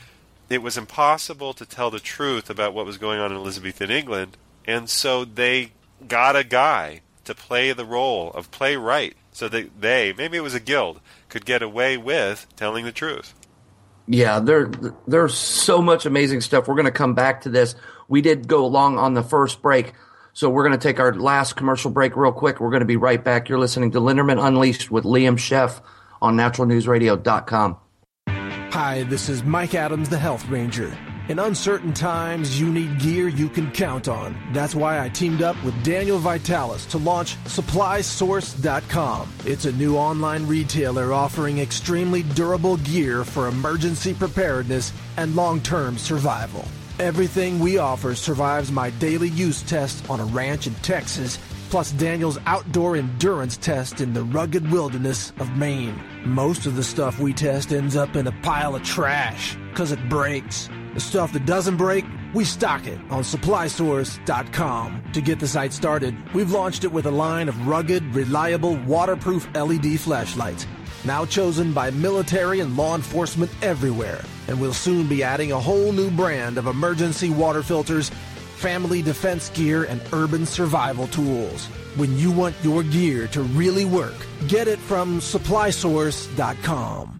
[SPEAKER 6] it was impossible to tell the truth about what was going on in Elizabethan England, and so they got a guy to play the role of playwright, so that they, maybe it was a guild, could get away with telling the truth.
[SPEAKER 5] Yeah, there, there's so much amazing stuff. We're going to come back to this. We did go long on the first break, so we're going to take our last commercial break real quick. We're going to be right back. You're listening to Linderman Unleashed with Liam Sheff on natural news radio dot com.
[SPEAKER 1] Hi, this is Mike Adams, the Health Ranger. In uncertain times, you need gear you can count on. That's why I teamed up with Daniel Vitalis to launch supply source dot com. It's a new online retailer offering extremely durable gear for emergency preparedness and long-term survival. Everything we offer survives my daily use test on a ranch in Texas, plus Daniel's outdoor endurance test in the rugged wilderness of Maine. Most of the stuff we test ends up in a pile of trash because it breaks. The stuff that doesn't break, we stock it on supply source dot com. To get the site started, we've launched it with a line of rugged, reliable, waterproof L E D flashlights, now chosen by military and law enforcement everywhere. And we'll soon be adding a whole new brand of emergency water filters, family defense gear, and urban survival tools. When you want your gear to really work, get it from supply source dot com.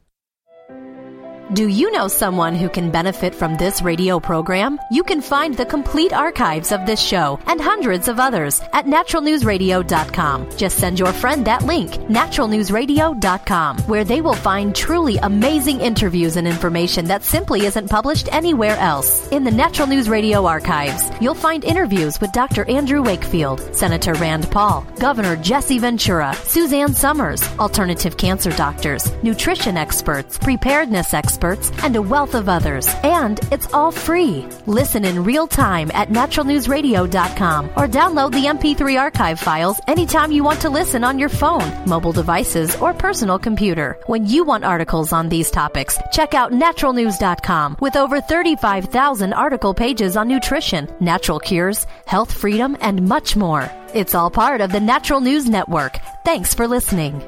[SPEAKER 2] Do you know someone who can benefit from this radio program? You can find the complete archives of this show and hundreds of others at natural news radio dot com. Just send your friend that link, natural news radio dot com, where they will find truly amazing interviews and information that simply isn't published anywhere else. In the Natural News Radio archives, you'll find interviews with Doctor Andrew Wakefield, Senator Rand Paul, Governor Jesse Ventura, Suzanne Summers, alternative cancer doctors, nutrition experts, preparedness experts, and a wealth of others. And it's all free. Listen in real time at natural news radio dot com or download the M P three archive files anytime you want to listen on your phone, mobile devices, or personal computer. When you want articles on these topics, check out natural news dot com with over thirty-five thousand article pages on nutrition, natural cures, health freedom, and much more. It's all part of the Natural News Network. Thanks for listening.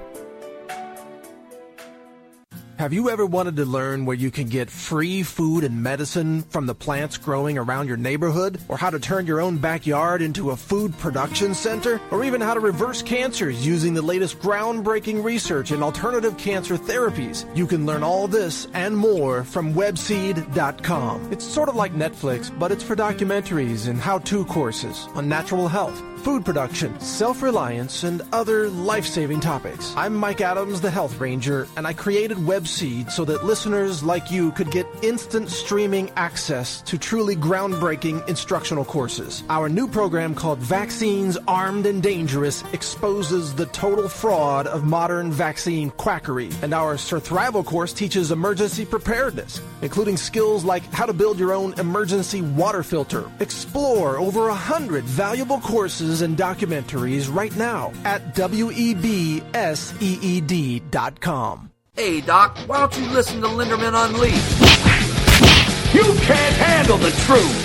[SPEAKER 1] Have you ever wanted to learn where you can get free food and medicine from the plants growing around your neighborhood? Or how to turn your own backyard into a food production center? Or even how to reverse cancers using the latest groundbreaking research in alternative cancer therapies? You can learn all this and more from webseed dot com. It's sort of like Netflix, but it's for documentaries and how-to courses on natural health, food production, self-reliance, and other life-saving topics. I'm Mike Adams, the Health Ranger, and I created Webseed so that listeners like you could get instant streaming access to truly groundbreaking instructional courses. Our new program called Vaccines Armed and Dangerous exposes the total fraud of modern vaccine quackery. And our Surthrival course teaches emergency preparedness, including skills like how to build your own emergency water filter. Explore over a hundred valuable courses and documentaries right now at webseed dot com.
[SPEAKER 5] Hey, Doc, why don't you listen to Linderman Unleashed?
[SPEAKER 4] You can't handle the truth.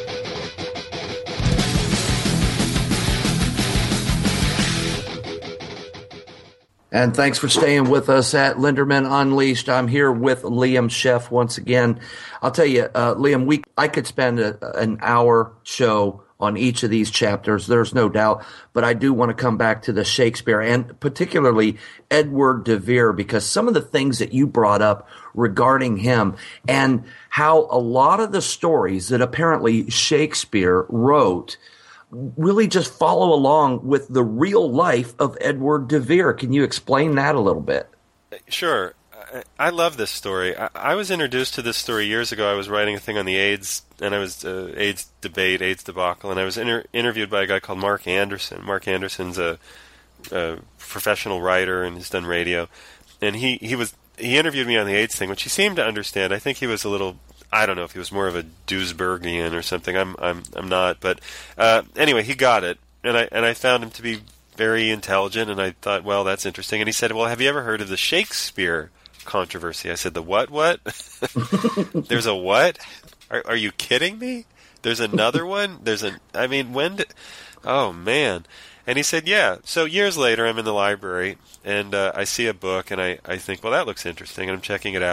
[SPEAKER 5] And thanks for staying with us at Linderman Unleashed. I'm here with Liam Sheff once again. I'll tell you, uh, Liam, we I could spend a, an hour show on each of these chapters, there's no doubt. But I do want to come back to the Shakespeare and particularly Edward de Vere, because some of the things that you brought up regarding him and how a lot of the stories that apparently Shakespeare wrote really just follow along with the real life of Edward de Vere. Can you explain that a little bit?
[SPEAKER 6] Sure. I love this story. I was introduced to this story years ago. I was writing a thing on the AIDS, and I was uh, AIDS debate, AIDS debacle, and I was inter- interviewed by a guy called Mark Anderson. Mark Anderson's a, a professional writer and has done radio, and he, he was he interviewed me on the AIDS thing, which he seemed to understand. I think he was a little, I don't know if he was more of a Duisbergian or something. I'm I'm I'm not, but uh, anyway, he got it, and I and I found him to be very intelligent, and I thought, well, that's interesting. And he said, well, have you ever heard of the Shakespeare controversy? I said, the what what? There's a what? Are, are you kidding me? There's another one? There's a, I mean, when did, oh man. And he said, yeah. So years later, I'm in the library, and uh, I see a book, and I, I think, well, that looks interesting, and I'm checking it out.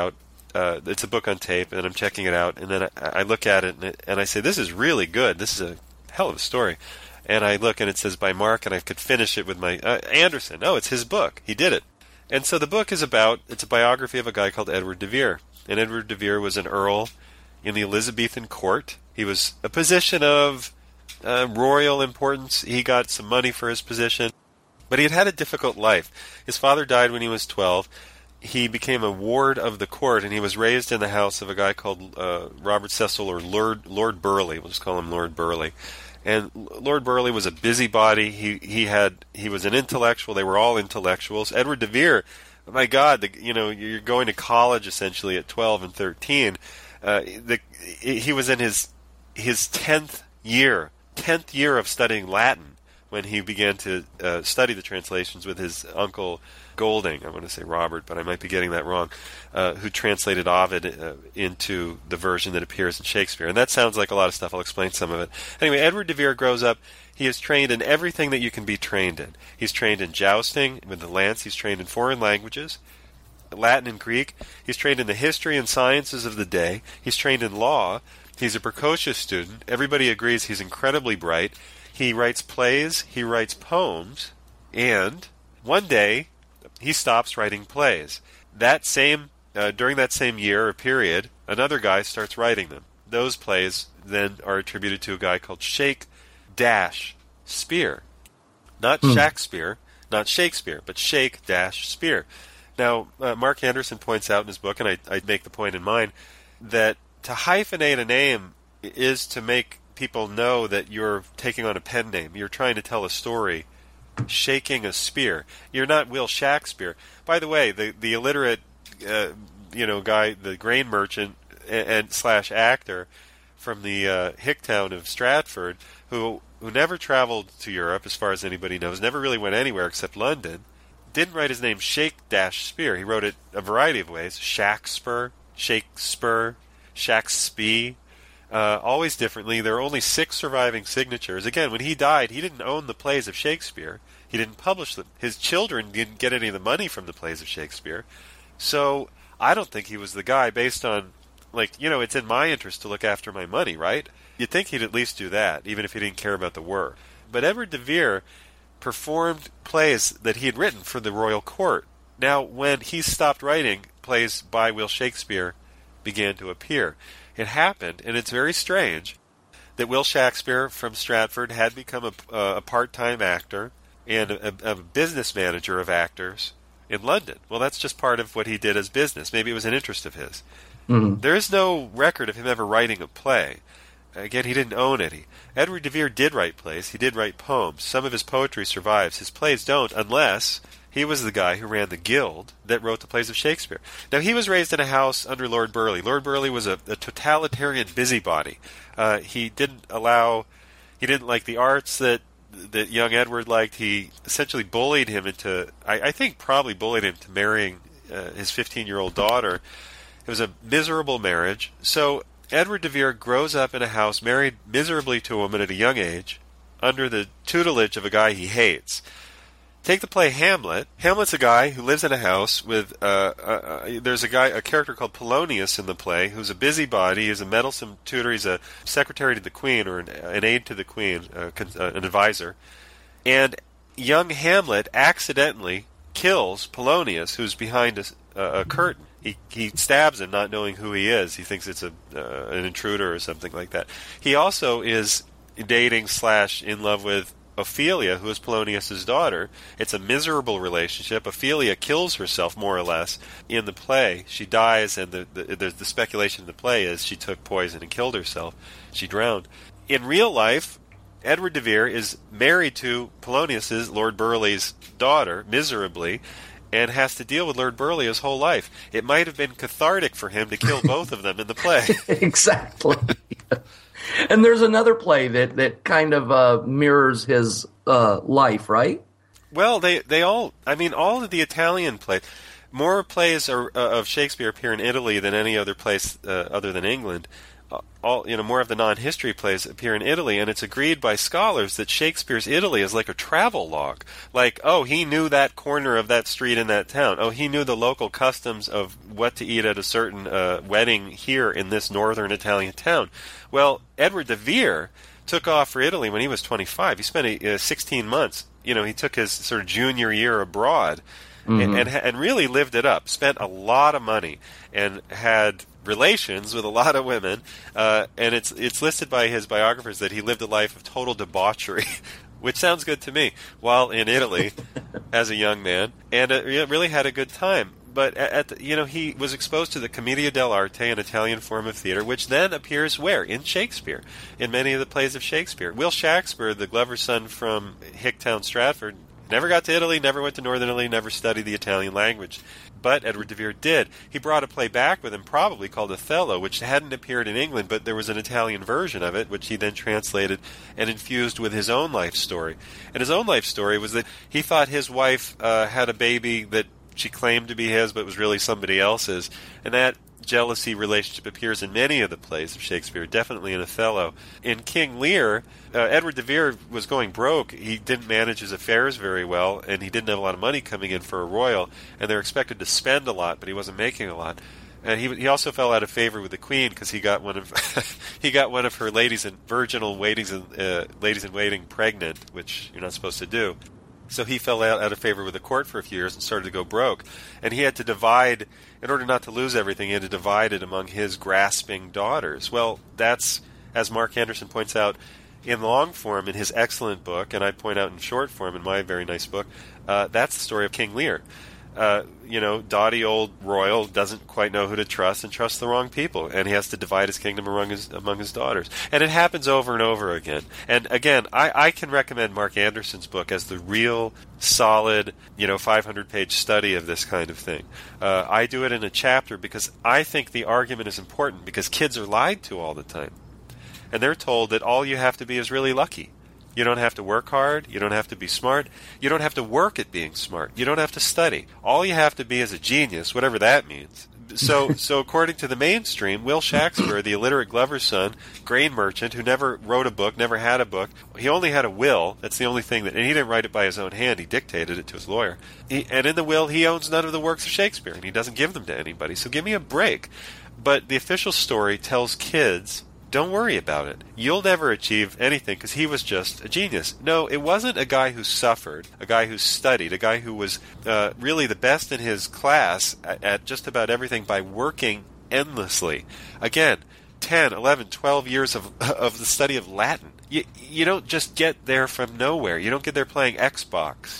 [SPEAKER 6] uh, it's a book on tape, and I'm checking it out, and then I, I look at it and, it, and I say, this is really good. This is a hell of a story. And I look, and it says by Mark, and I could finish it with my uh, Anderson. Oh, it's his book. He did it. And so the book is about, it's a biography of a guy called Edward de Vere. And Edward de Vere was an earl in the Elizabethan court. He was a position of uh, royal importance. He got some money for his position. But he had had a difficult life. His father died when he was twelve. He became a ward of the court, and he was raised in the house of a guy called uh, Robert Cecil, or Lord Lord Burleigh. We'll just call him Lord Burleigh. And Lord Burleigh was a busybody. He he had he was an intellectual. They were all intellectuals. Edward de Vere, my God, the, you know, you're going to college essentially at twelve and thirteen. Uh, the, he was in his his tenth year, tenth year of studying Latin, when he began to uh, study the translations with his uncle Golding. I want to say Robert, but I might be getting that wrong, uh, who translated Ovid uh, into the version that appears in Shakespeare. And that sounds like a lot of stuff. I'll explain some of it. Anyway, Edward de Vere grows up. He is trained in everything that you can be trained in. He's trained in jousting with the lance. He's trained in foreign languages, Latin and Greek. He's trained in the history and sciences of the day. He's trained in law. He's a precocious student. Everybody agrees he's incredibly bright. He writes plays, he writes poems, and one day he stops writing plays. That same, uh, during that same year or period, another guy starts writing them. Those plays then are attributed to a guy called Shake Dash Speare. Not hmm. Shakespeare, not Shakespeare, but Shake Dash Speare. Now, uh, Mark Anderson points out in his book, and I, I make the point in mine, that to hyphenate a name is to make people know that you're taking on a pen name. You're trying to tell a story, shaking a spear. You're not Will Shakespeare. By the way, the the illiterate, uh, you know, guy, the grain merchant and, and slash actor from the uh, hick town of Stratford, who who never traveled to Europe, as far as anybody knows, never really went anywhere except London, didn't write his name Shake Dash Speare. He wrote it a variety of ways: Shakespeare, Shakespeare, Shaxpee. Uh, always differently. There are only six surviving signatures. Again, when he died, he didn't own the plays of Shakespeare. He didn't publish them. His children didn't get any of the money from the plays of Shakespeare. So I don't think he was the guy based on, like, you know, it's in my interest to look after my money, right? You'd think he'd at least do that, even if he didn't care about the work. But Edward de Vere performed plays that he had written for the royal court. Now, when he stopped writing, plays by Will Shakespeare began to appear. It happened, and it's very strange, that Will Shakespeare from Stratford had become a, a part-time actor and a, a business manager of actors in London. Well, that's just part of what he did as business. Maybe it was an interest of his. Mm-hmm. There is no record of him ever writing a play. Again, he didn't own any. Edward de Vere did write plays. He did write poems. Some of his poetry survives. His plays don't, unless he was the guy who ran the guild that wrote the plays of Shakespeare. Now, he was raised in a house under Lord Burleigh. Lord Burleigh was a, a totalitarian busybody. Uh, he didn't allow, he didn't like the arts that that young Edward liked. He essentially bullied him into, I, I think probably bullied him to marrying uh, his fifteen-year-old daughter. It was a miserable marriage. So Edward de Vere grows up in a house, married miserably to a woman at a young age, under the tutelage of a guy he hates. Take the play Hamlet. Hamlet's a guy who lives in a house with, uh, uh, uh, there's a guy, a character called Polonius in the play, who's a busybody, he's a meddlesome tutor, he's a secretary to the queen, or an, an aide to the queen, uh, uh, an advisor. And young Hamlet accidentally kills Polonius, who's behind a, uh, a curtain. He he stabs him, not knowing who he is. He thinks it's a uh, an intruder or something like that. He also is dating slash in love with Ophelia, who is Polonius's daughter. It's a miserable relationship. Ophelia kills herself, more or less, in the play. She dies, and the the, the, the speculation in the play is she took poison and killed herself. She drowned. In real life, Edward de Vere is married to Polonius's, Lord Burleigh's daughter, miserably, and has to deal with Lord Burleigh his whole life. It might have been cathartic for him to kill both of them in the play.
[SPEAKER 5] Exactly. And there's another play that, that kind of uh, mirrors his uh, life, right?
[SPEAKER 6] Well, they, they all, I mean, all of the Italian plays, more plays are, uh, of Shakespeare appear in Italy than any other place uh, other than England. all you know more of the non-history plays appear in Italy, and it's agreed by scholars that Shakespeare's Italy is like a travel log. Like, oh, he knew that corner of that street in that town. Oh, he knew the local customs of what to eat at a certain uh, wedding here in this northern Italian town. Well, Edward de Vere took off for Italy when he was twenty-five. He spent uh, sixteen months. You know, he took his sort of junior year abroad. Mm-hmm. And, and and really lived it up. Spent a lot of money and had relations with a lot of women. Uh, and it's it's listed by his biographers that he lived a life of total debauchery, which sounds good to me. While in Italy, as a young man, and uh, really had a good time. But at, at the, you know he was exposed to the Commedia dell'arte, an Italian form of theater, which then appears where in Shakespeare, in many of the plays of Shakespeare. Will Shaxper, the Glover's son from Hicktown, Stratford. Never got to Italy, never went to Northern Italy, never studied the Italian language. But Edward de Vere did. He brought a play back with him, probably called Othello, which hadn't appeared in England, but there was an Italian version of it, which he then translated and infused with his own life story. And his own life story was that he thought his wife uh, had a baby that she claimed to be his, but was really somebody else's. And that jealousy relationship appears in many of the plays of Shakespeare, definitely in Othello. In King Lear, uh, Edward de Vere was going broke. He didn't manage his affairs very well, and he didn't have a lot of money coming in for a royal, and they were expected to spend a lot, but he wasn't making a lot. And he he also fell out of favor with the Queen because he got one of he got one of her ladies in virginal waiting uh, ladies in waiting pregnant, which you're not supposed to do. So he fell out, out of favor with the court for a few years and started to go broke. And he had to divide, in order not to lose everything, he had to divide it among his grasping daughters. Well, that's, as Mark Anderson points out in long form in his excellent book, and I point out in short form in my very nice book, uh, that's the story of King Lear. Uh, you know, dotty old royal doesn't quite know who to trust and trusts the wrong people, and he has to divide his kingdom among his among his daughters. And it happens over and over again. And again, I, I can recommend Mark Anderson's book as the real, solid, you know, five hundred page study of this kind of thing. Uh, I do it in a chapter because I think the argument is important, because kids are lied to all the time. And they're told that all you have to be is really lucky. You don't have to work hard. You don't have to be smart. You don't have to work at being smart. You don't have to study. All you have to be is a genius, whatever that means. So, so according to the mainstream, Will Shaxper, the illiterate Glover's son, grain merchant, who never wrote a book, never had a book, he only had a will. That's the only thing that, and he didn't write it by his own hand. He dictated it to his lawyer. He, and in the will, he owns none of the works of Shakespeare, and he doesn't give them to anybody. So give me a break. But the official story tells kids, don't worry about it. You'll never achieve anything because he was just a genius. No, it wasn't a guy who suffered, a guy who studied, a guy who was uh, really the best in his class at, at just about everything by working endlessly. Again, ten, eleven, twelve years of of the study of Latin. You, you don't just get there from nowhere. You don't get there playing Xbox.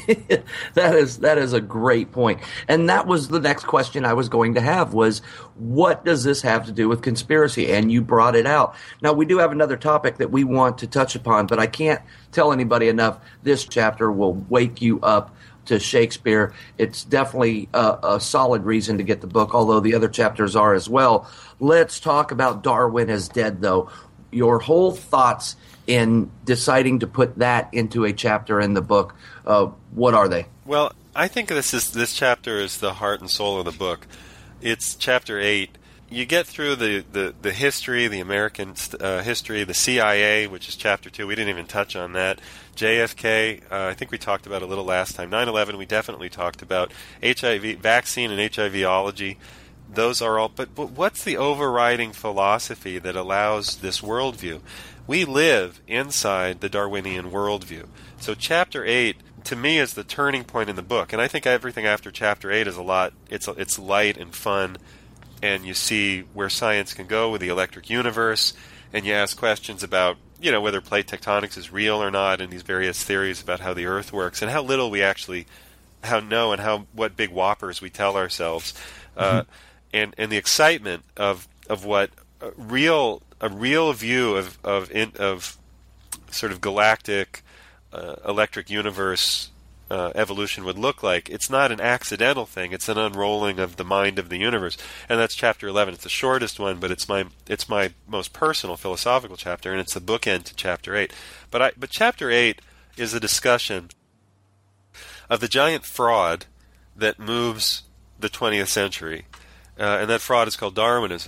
[SPEAKER 5] that is that is a great point. And that was the next question I was going to have was, what does this have to do with conspiracy? And you brought it out. Now, we do have another topic that we want to touch upon, but I can't tell anybody enough. This chapter will wake you up to Shakespeare. It's definitely a, a solid reason to get the book, although the other chapters are as well. Let's talk about Darwin is Dead, though. Your whole thoughts in deciding to put that into a chapter in the book, uh, what are they?
[SPEAKER 6] Well, I think this is this chapter is the heart and soul of the book. It's chapter eight. You get through the, the, the history, the American uh, history, the C I A, which is chapter two. We didn't even touch on that. J F K, uh, I think we talked about a little last time. nine eleven, we definitely talked about. H I V, vaccine and H I V-ology. Those are all, but, but what's the overriding philosophy that allows this worldview? We live inside the Darwinian worldview. So chapter eight, to me, is the turning point in the book. And I think everything after chapter eight is a lot, it's it's light and fun, and you see where science can go with the electric universe, and you ask questions about, you know, whether plate tectonics is real or not, and these various theories about how the Earth works, and how little we actually how know and how what big whoppers we tell ourselves. Mm-hmm. Uh, and, and the excitement of of what a real a real view of of in, of sort of galactic uh, electric universe uh, evolution would look like. It's not an accidental thing. It's an unrolling of the mind of the universe, and that's chapter eleven. It's the shortest one, but it's my it's my most personal philosophical chapter, and it's the bookend to chapter eight. But I but chapter eight is a discussion of the giant fraud that moves the twentieth century. Uh, and that fraud is called Darwinism.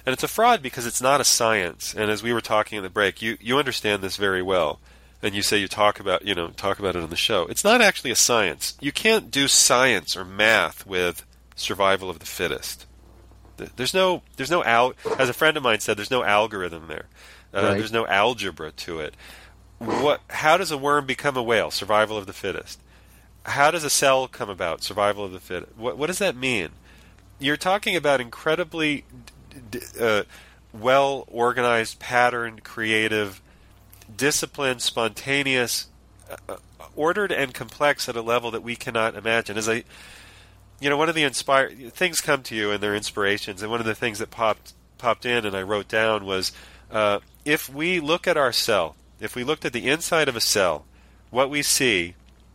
[SPEAKER 6] And it's a fraud because it's not a science. And as we were talking in the break, you, you understand this very well. And you say you talk about, you know, talk about it on the show. It's not actually a science. You can't do science or math with survival of the fittest. There's no, there's no al- as a friend of mine said, there's no algorithm there. Uh, right. There's no algebra to it. What? How does a worm become a whale? Survival of the fittest. How does a cell come about? Survival of the fittest. What, what does that mean? You're talking about incredibly d- uh, well-organized, patterned, creative, disciplined, spontaneous, uh, ordered and complex at a level that we cannot imagine. As I, you know, one of the inspire things come to you and they're inspirations, and one of the things that popped popped in and I wrote down was, uh, if we look at our cell, if we looked at the inside of a cell, what we see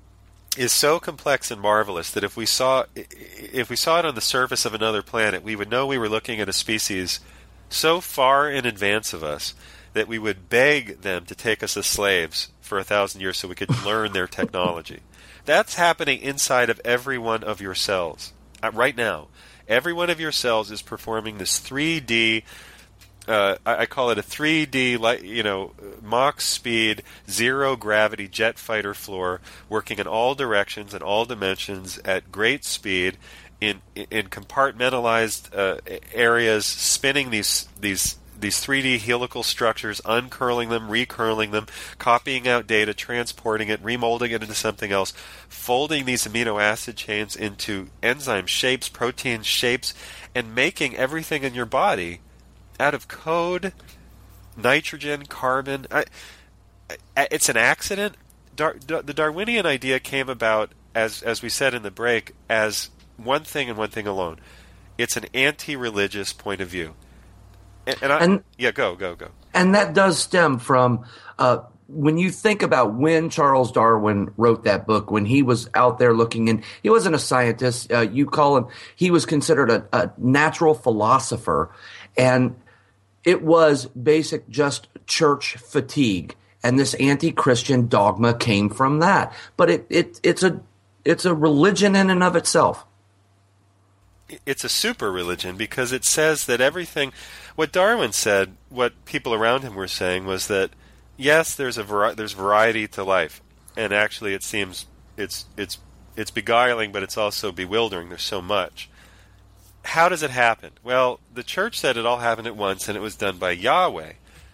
[SPEAKER 6] is so complex and marvelous that if we saw if we saw it on the surface of another planet, we would know we were looking at a species so far in advance of us that we would beg them to take us as slaves for a thousand years so we could learn their technology. That's happening inside of every one of your cells. Uh, right now, every one of your cells is performing this three D, uh, I, I call it a three D, you know, Mach speed, zero gravity jet fighter floor, working in all directions and all dimensions at great speed, in in compartmentalized uh, areas, spinning these these. these three D helical structures, uncurling them, recurling them, copying out data, transporting it, remolding it into something else, folding these amino acid chains into enzyme shapes, protein shapes, and making everything in your body out of code, nitrogen, carbon. I, I, it's an accident. Dar, the Darwinian idea came about, as as we said in the break, as one thing and one thing alone. It's an anti-religious point of view. And, I, and yeah, go, go, go.
[SPEAKER 7] And that does stem from uh, when you think about when Charles Darwin wrote that book, when he was out there looking, and he wasn't a scientist. Uh, you call him, he was considered a, a natural philosopher. And it was basic just church fatigue. And this anti-Christian dogma came from that. But it, it it's a it's a religion in and of itself.
[SPEAKER 6] It's a super religion because it says that everything, what Darwin said, what people around him were saying was that yes, there's a vari- there's variety to life, and actually it seems it's it's it's beguiling, but it's also bewildering. There's so much. How does it happen? Well, the church said it all happened at once, and it was done by Yahweh,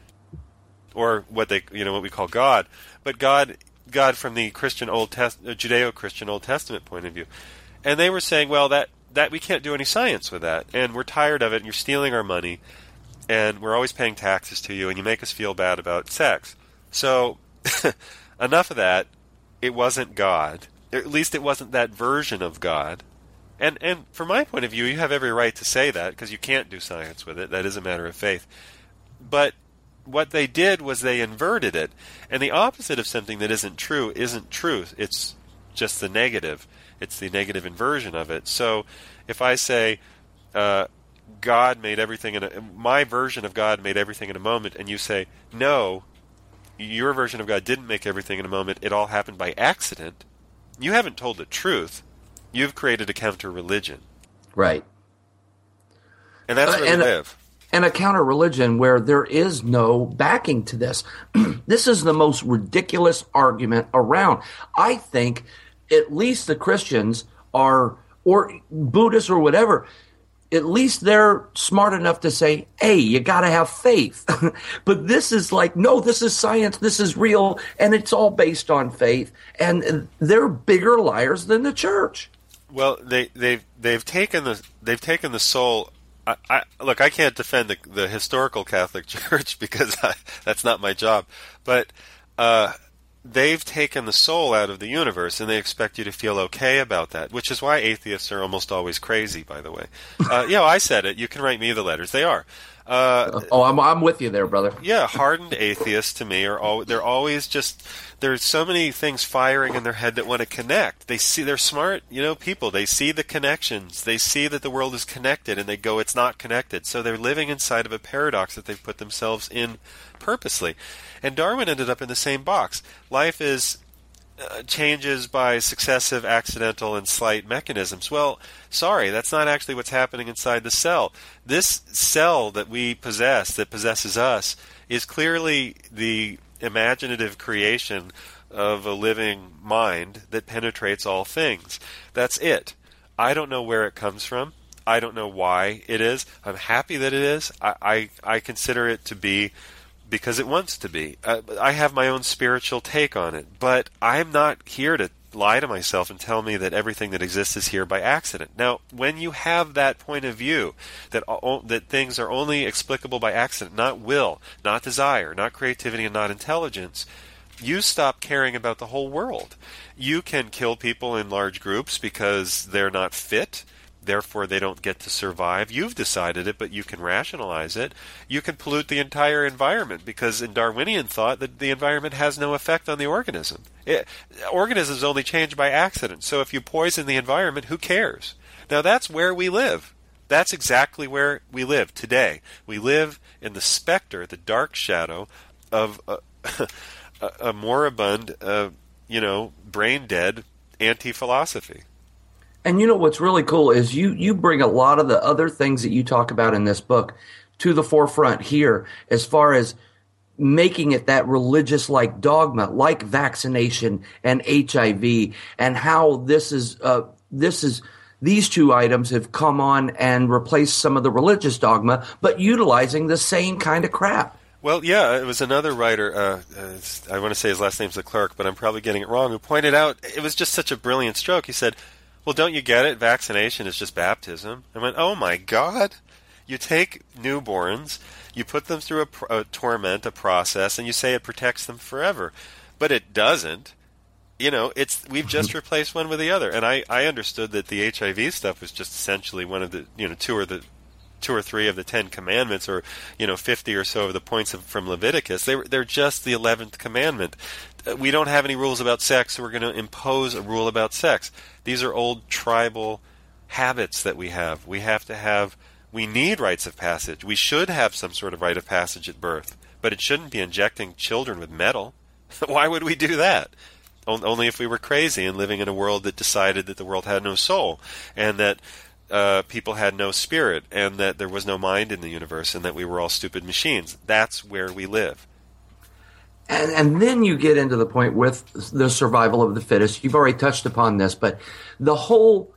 [SPEAKER 6] or what they you know what we call God, but God God from the Christian Old Test Judeo-Christian Old Testament point of view, and they were saying, well, that. that we can't do any science with that, and we're tired of it, and you're stealing our money, and we're always paying taxes to you, and you make us feel bad about sex. So, enough of that. It wasn't God. At least it wasn't that version of God. And and from my point of view, you have every right to say that, because you can't do science with it. That is a matter of faith. But what they did was they inverted it, and the opposite of something that isn't true isn't truth. It's just the negative. It's the negative inversion of it. So if I say uh, God made everything in a, my version of God made everything in a moment, and you say, no, your version of God didn't make everything in a moment, it all happened by accident, you haven't told the truth. You've created a counter-religion.
[SPEAKER 7] Right.
[SPEAKER 6] And that's where
[SPEAKER 7] uh, and,
[SPEAKER 6] we live.
[SPEAKER 7] And a counter-religion where there is no backing to this. This is the most ridiculous argument around. I think at least the Christians are, or Buddhists or whatever, at least they're smart enough to say, hey, you got to have faith. But this is like, no, this is science, this is real, and it's all based on faith. And they're bigger liars than the church.
[SPEAKER 6] Well, they, they've they've taken the they've taken the soul. I, I, look, I can't defend the, the historical Catholic Church because I, that's not my job. But uh, they've taken the soul out of the universe, and they expect you to feel okay about that, which is why atheists are almost always crazy, by the way. Uh, you know, I said it. You can write me the letters. They are. Uh,
[SPEAKER 7] oh, I'm I'm with you there, brother.
[SPEAKER 6] Yeah, hardened atheists to me are all they're always just there's so many things firing in their head that want to connect. They see they're smart, you know, people. They see the connections. They see that the world is connected, and they go, it's not connected. So they're living inside of a paradox that they've put themselves in purposely. And Darwin ended up in the same box. Life is uh, changes by successive accidental and slight mechanisms. Well, sorry, that's not actually what's happening inside the cell. This cell that we possess, that possesses us, is clearly the imaginative creation of a living mind that penetrates all things. That's it. I don't know where it comes from. I don't know why it is. I'm happy that it is. I, I, I consider it to be because it wants to be. Uh, I have my own spiritual take on it, but I'm not here to lie to myself and tell me that everything that exists is here by accident. Now, when you have that point of view, that o- that things are only explicable by accident, not will, not desire, not creativity, and not intelligence, you stop caring about the whole world. You can kill people in large groups because they're not fit, therefore they don't get to survive. You've decided it, but you can rationalize it. You can pollute the entire environment because in Darwinian thought that the environment has no effect on the organism. It, organisms only change by accident, so if you poison the environment, who cares? Now that's where we live. That's exactly where we live today. We live in the specter, the dark shadow of a, a, a moribund, uh, you know, brain-dead anti-philosophy.
[SPEAKER 7] And you know what's really cool is you you bring a lot of the other things that you talk about in this book to the forefront here as far as making it that religious-like dogma, like vaccination and H I V, and how this is uh, this is these two items have come on and replaced some of the religious dogma, but utilizing the same kind of crap.
[SPEAKER 6] Well, yeah, it was another writer, uh, uh, I want to say his last name's Leclerc, but I'm probably getting it wrong, who pointed out, it was just such a brilliant stroke. He said, well, don't you get it? Vaccination is just baptism. I went, oh my God. You take newborns, you put them through a, a torment, a process, and you say it protects them forever. But it doesn't. You know, it's we've just replaced one with the other. And I, I understood that the H I V stuff was just essentially one of the, you know, two or the two or three of the Ten Commandments, or, you know, fifty or so of the points of, from Leviticus. They were, they're just the eleventh commandment. We don't have any rules about sex, so we're going to impose a rule about sex. These are old tribal habits that we have. We have to have, we need rites of passage. We should have some sort of rite of passage at birth, but it shouldn't be injecting children with metal. Why would we do that? Only if we were crazy and living in a world that decided that the world had no soul, and that uh, people had no spirit, and that there was no mind in the universe, and that we were all stupid machines. That's where we live.
[SPEAKER 7] And, and then you get into the point with the survival of the fittest. You've already touched upon this, but the whole,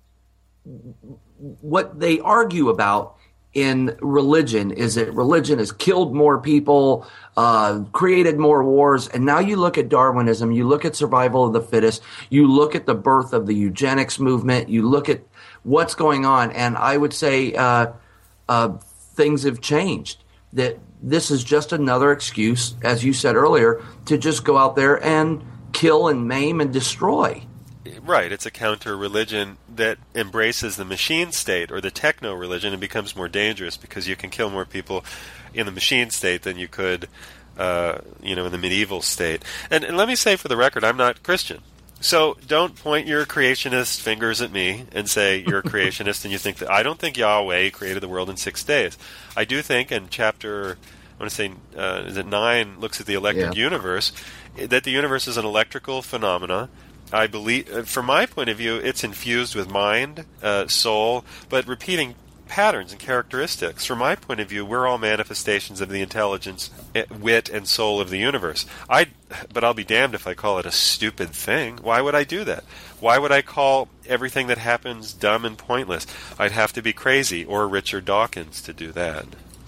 [SPEAKER 7] what they argue about in religion is that religion has killed more people, uh, created more wars. And now you look at Darwinism, you look at survival of the fittest, you look at the birth of the eugenics movement, you look at what's going on. And I would say uh, uh, things have changed. That this is just another excuse, as you said earlier, to just go out there and kill and maim and destroy.
[SPEAKER 6] Right. It's a counter-religion that embraces the machine state or the techno-religion and becomes more dangerous because you can kill more people in the machine state than you could, uh, you know, in the medieval state. And, and let me say for the record, I'm not Christian. So don't point your creationist fingers at me and say you're a creationist and you think that I don't think Yahweh created the world in six days. I do think in chapter, I want to say, uh, is it nine, looks at the electric
[SPEAKER 7] yeah.
[SPEAKER 6] universe, that the universe is an electrical phenomena. I believe, from my point of view, it's infused with mind, uh, soul, but repeating patterns and characteristics. From my point of view, we're all manifestations of the intelligence, wit, and soul of the universe. I, but I'll be damned if I call it a stupid thing. Why would I do that? Why would I call everything that happens dumb and pointless? I'd have to be crazy or Richard Dawkins to do that.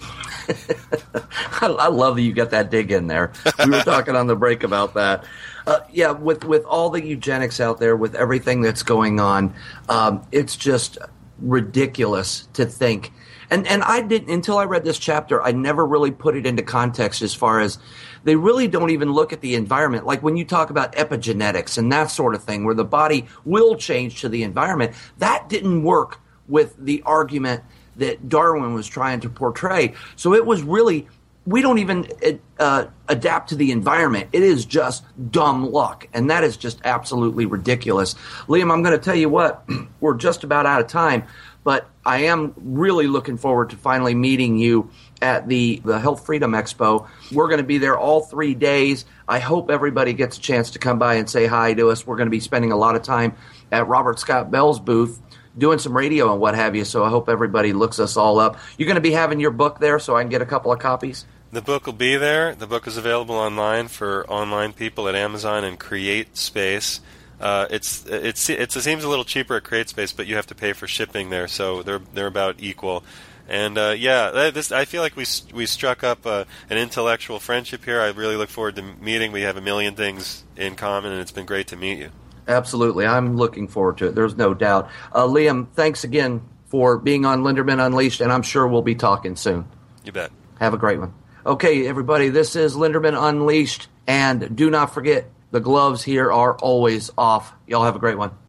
[SPEAKER 7] I love that you got that dig in there. We were talking on the break about that. Uh, yeah, with, with all the eugenics out there, with everything that's going on, um, it's just ridiculous to think. And and I didn't, until I read this chapter, I never really put it into context as far as they really don't even look at the environment. Like when you talk about epigenetics and that sort of thing, where the body will change to the environment, that didn't work with the argument that Darwin was trying to portray. So it was really, we don't even uh, adapt to the environment. It is just dumb luck. And that is just absolutely ridiculous. Liam, I'm going to tell you what, we're just about out of time.
[SPEAKER 5] But I am really looking forward to finally meeting you at the, the Health Freedom Expo. We're going to be there all three days. I hope everybody gets a chance to come by and say hi to us. We're going to be spending a lot of time at Robert Scott Bell's booth doing some radio and what have you, so I hope everybody looks us all up. You're going to be having your book there so I can get a couple of copies?
[SPEAKER 6] The book will be there. The book is available online for online people at Amazon and CreateSpace. Uh, it's it's it's it seems a little cheaper at CreateSpace, but you have to pay for shipping there, so they're they're about equal. And uh, yeah, this I feel like we we struck up uh, an intellectual friendship here. I really look forward to meeting. We have a million things in common, and it's been great to meet you.
[SPEAKER 5] Absolutely, I'm looking forward to it. There's no doubt. Uh, Liam, thanks again for being on Linderman Unleashed, and I'm sure we'll be talking soon.
[SPEAKER 6] You bet.
[SPEAKER 5] Have a great one. Okay, everybody, this is Linderman Unleashed, and do not forget, the gloves here are always off. Y'all have a great one.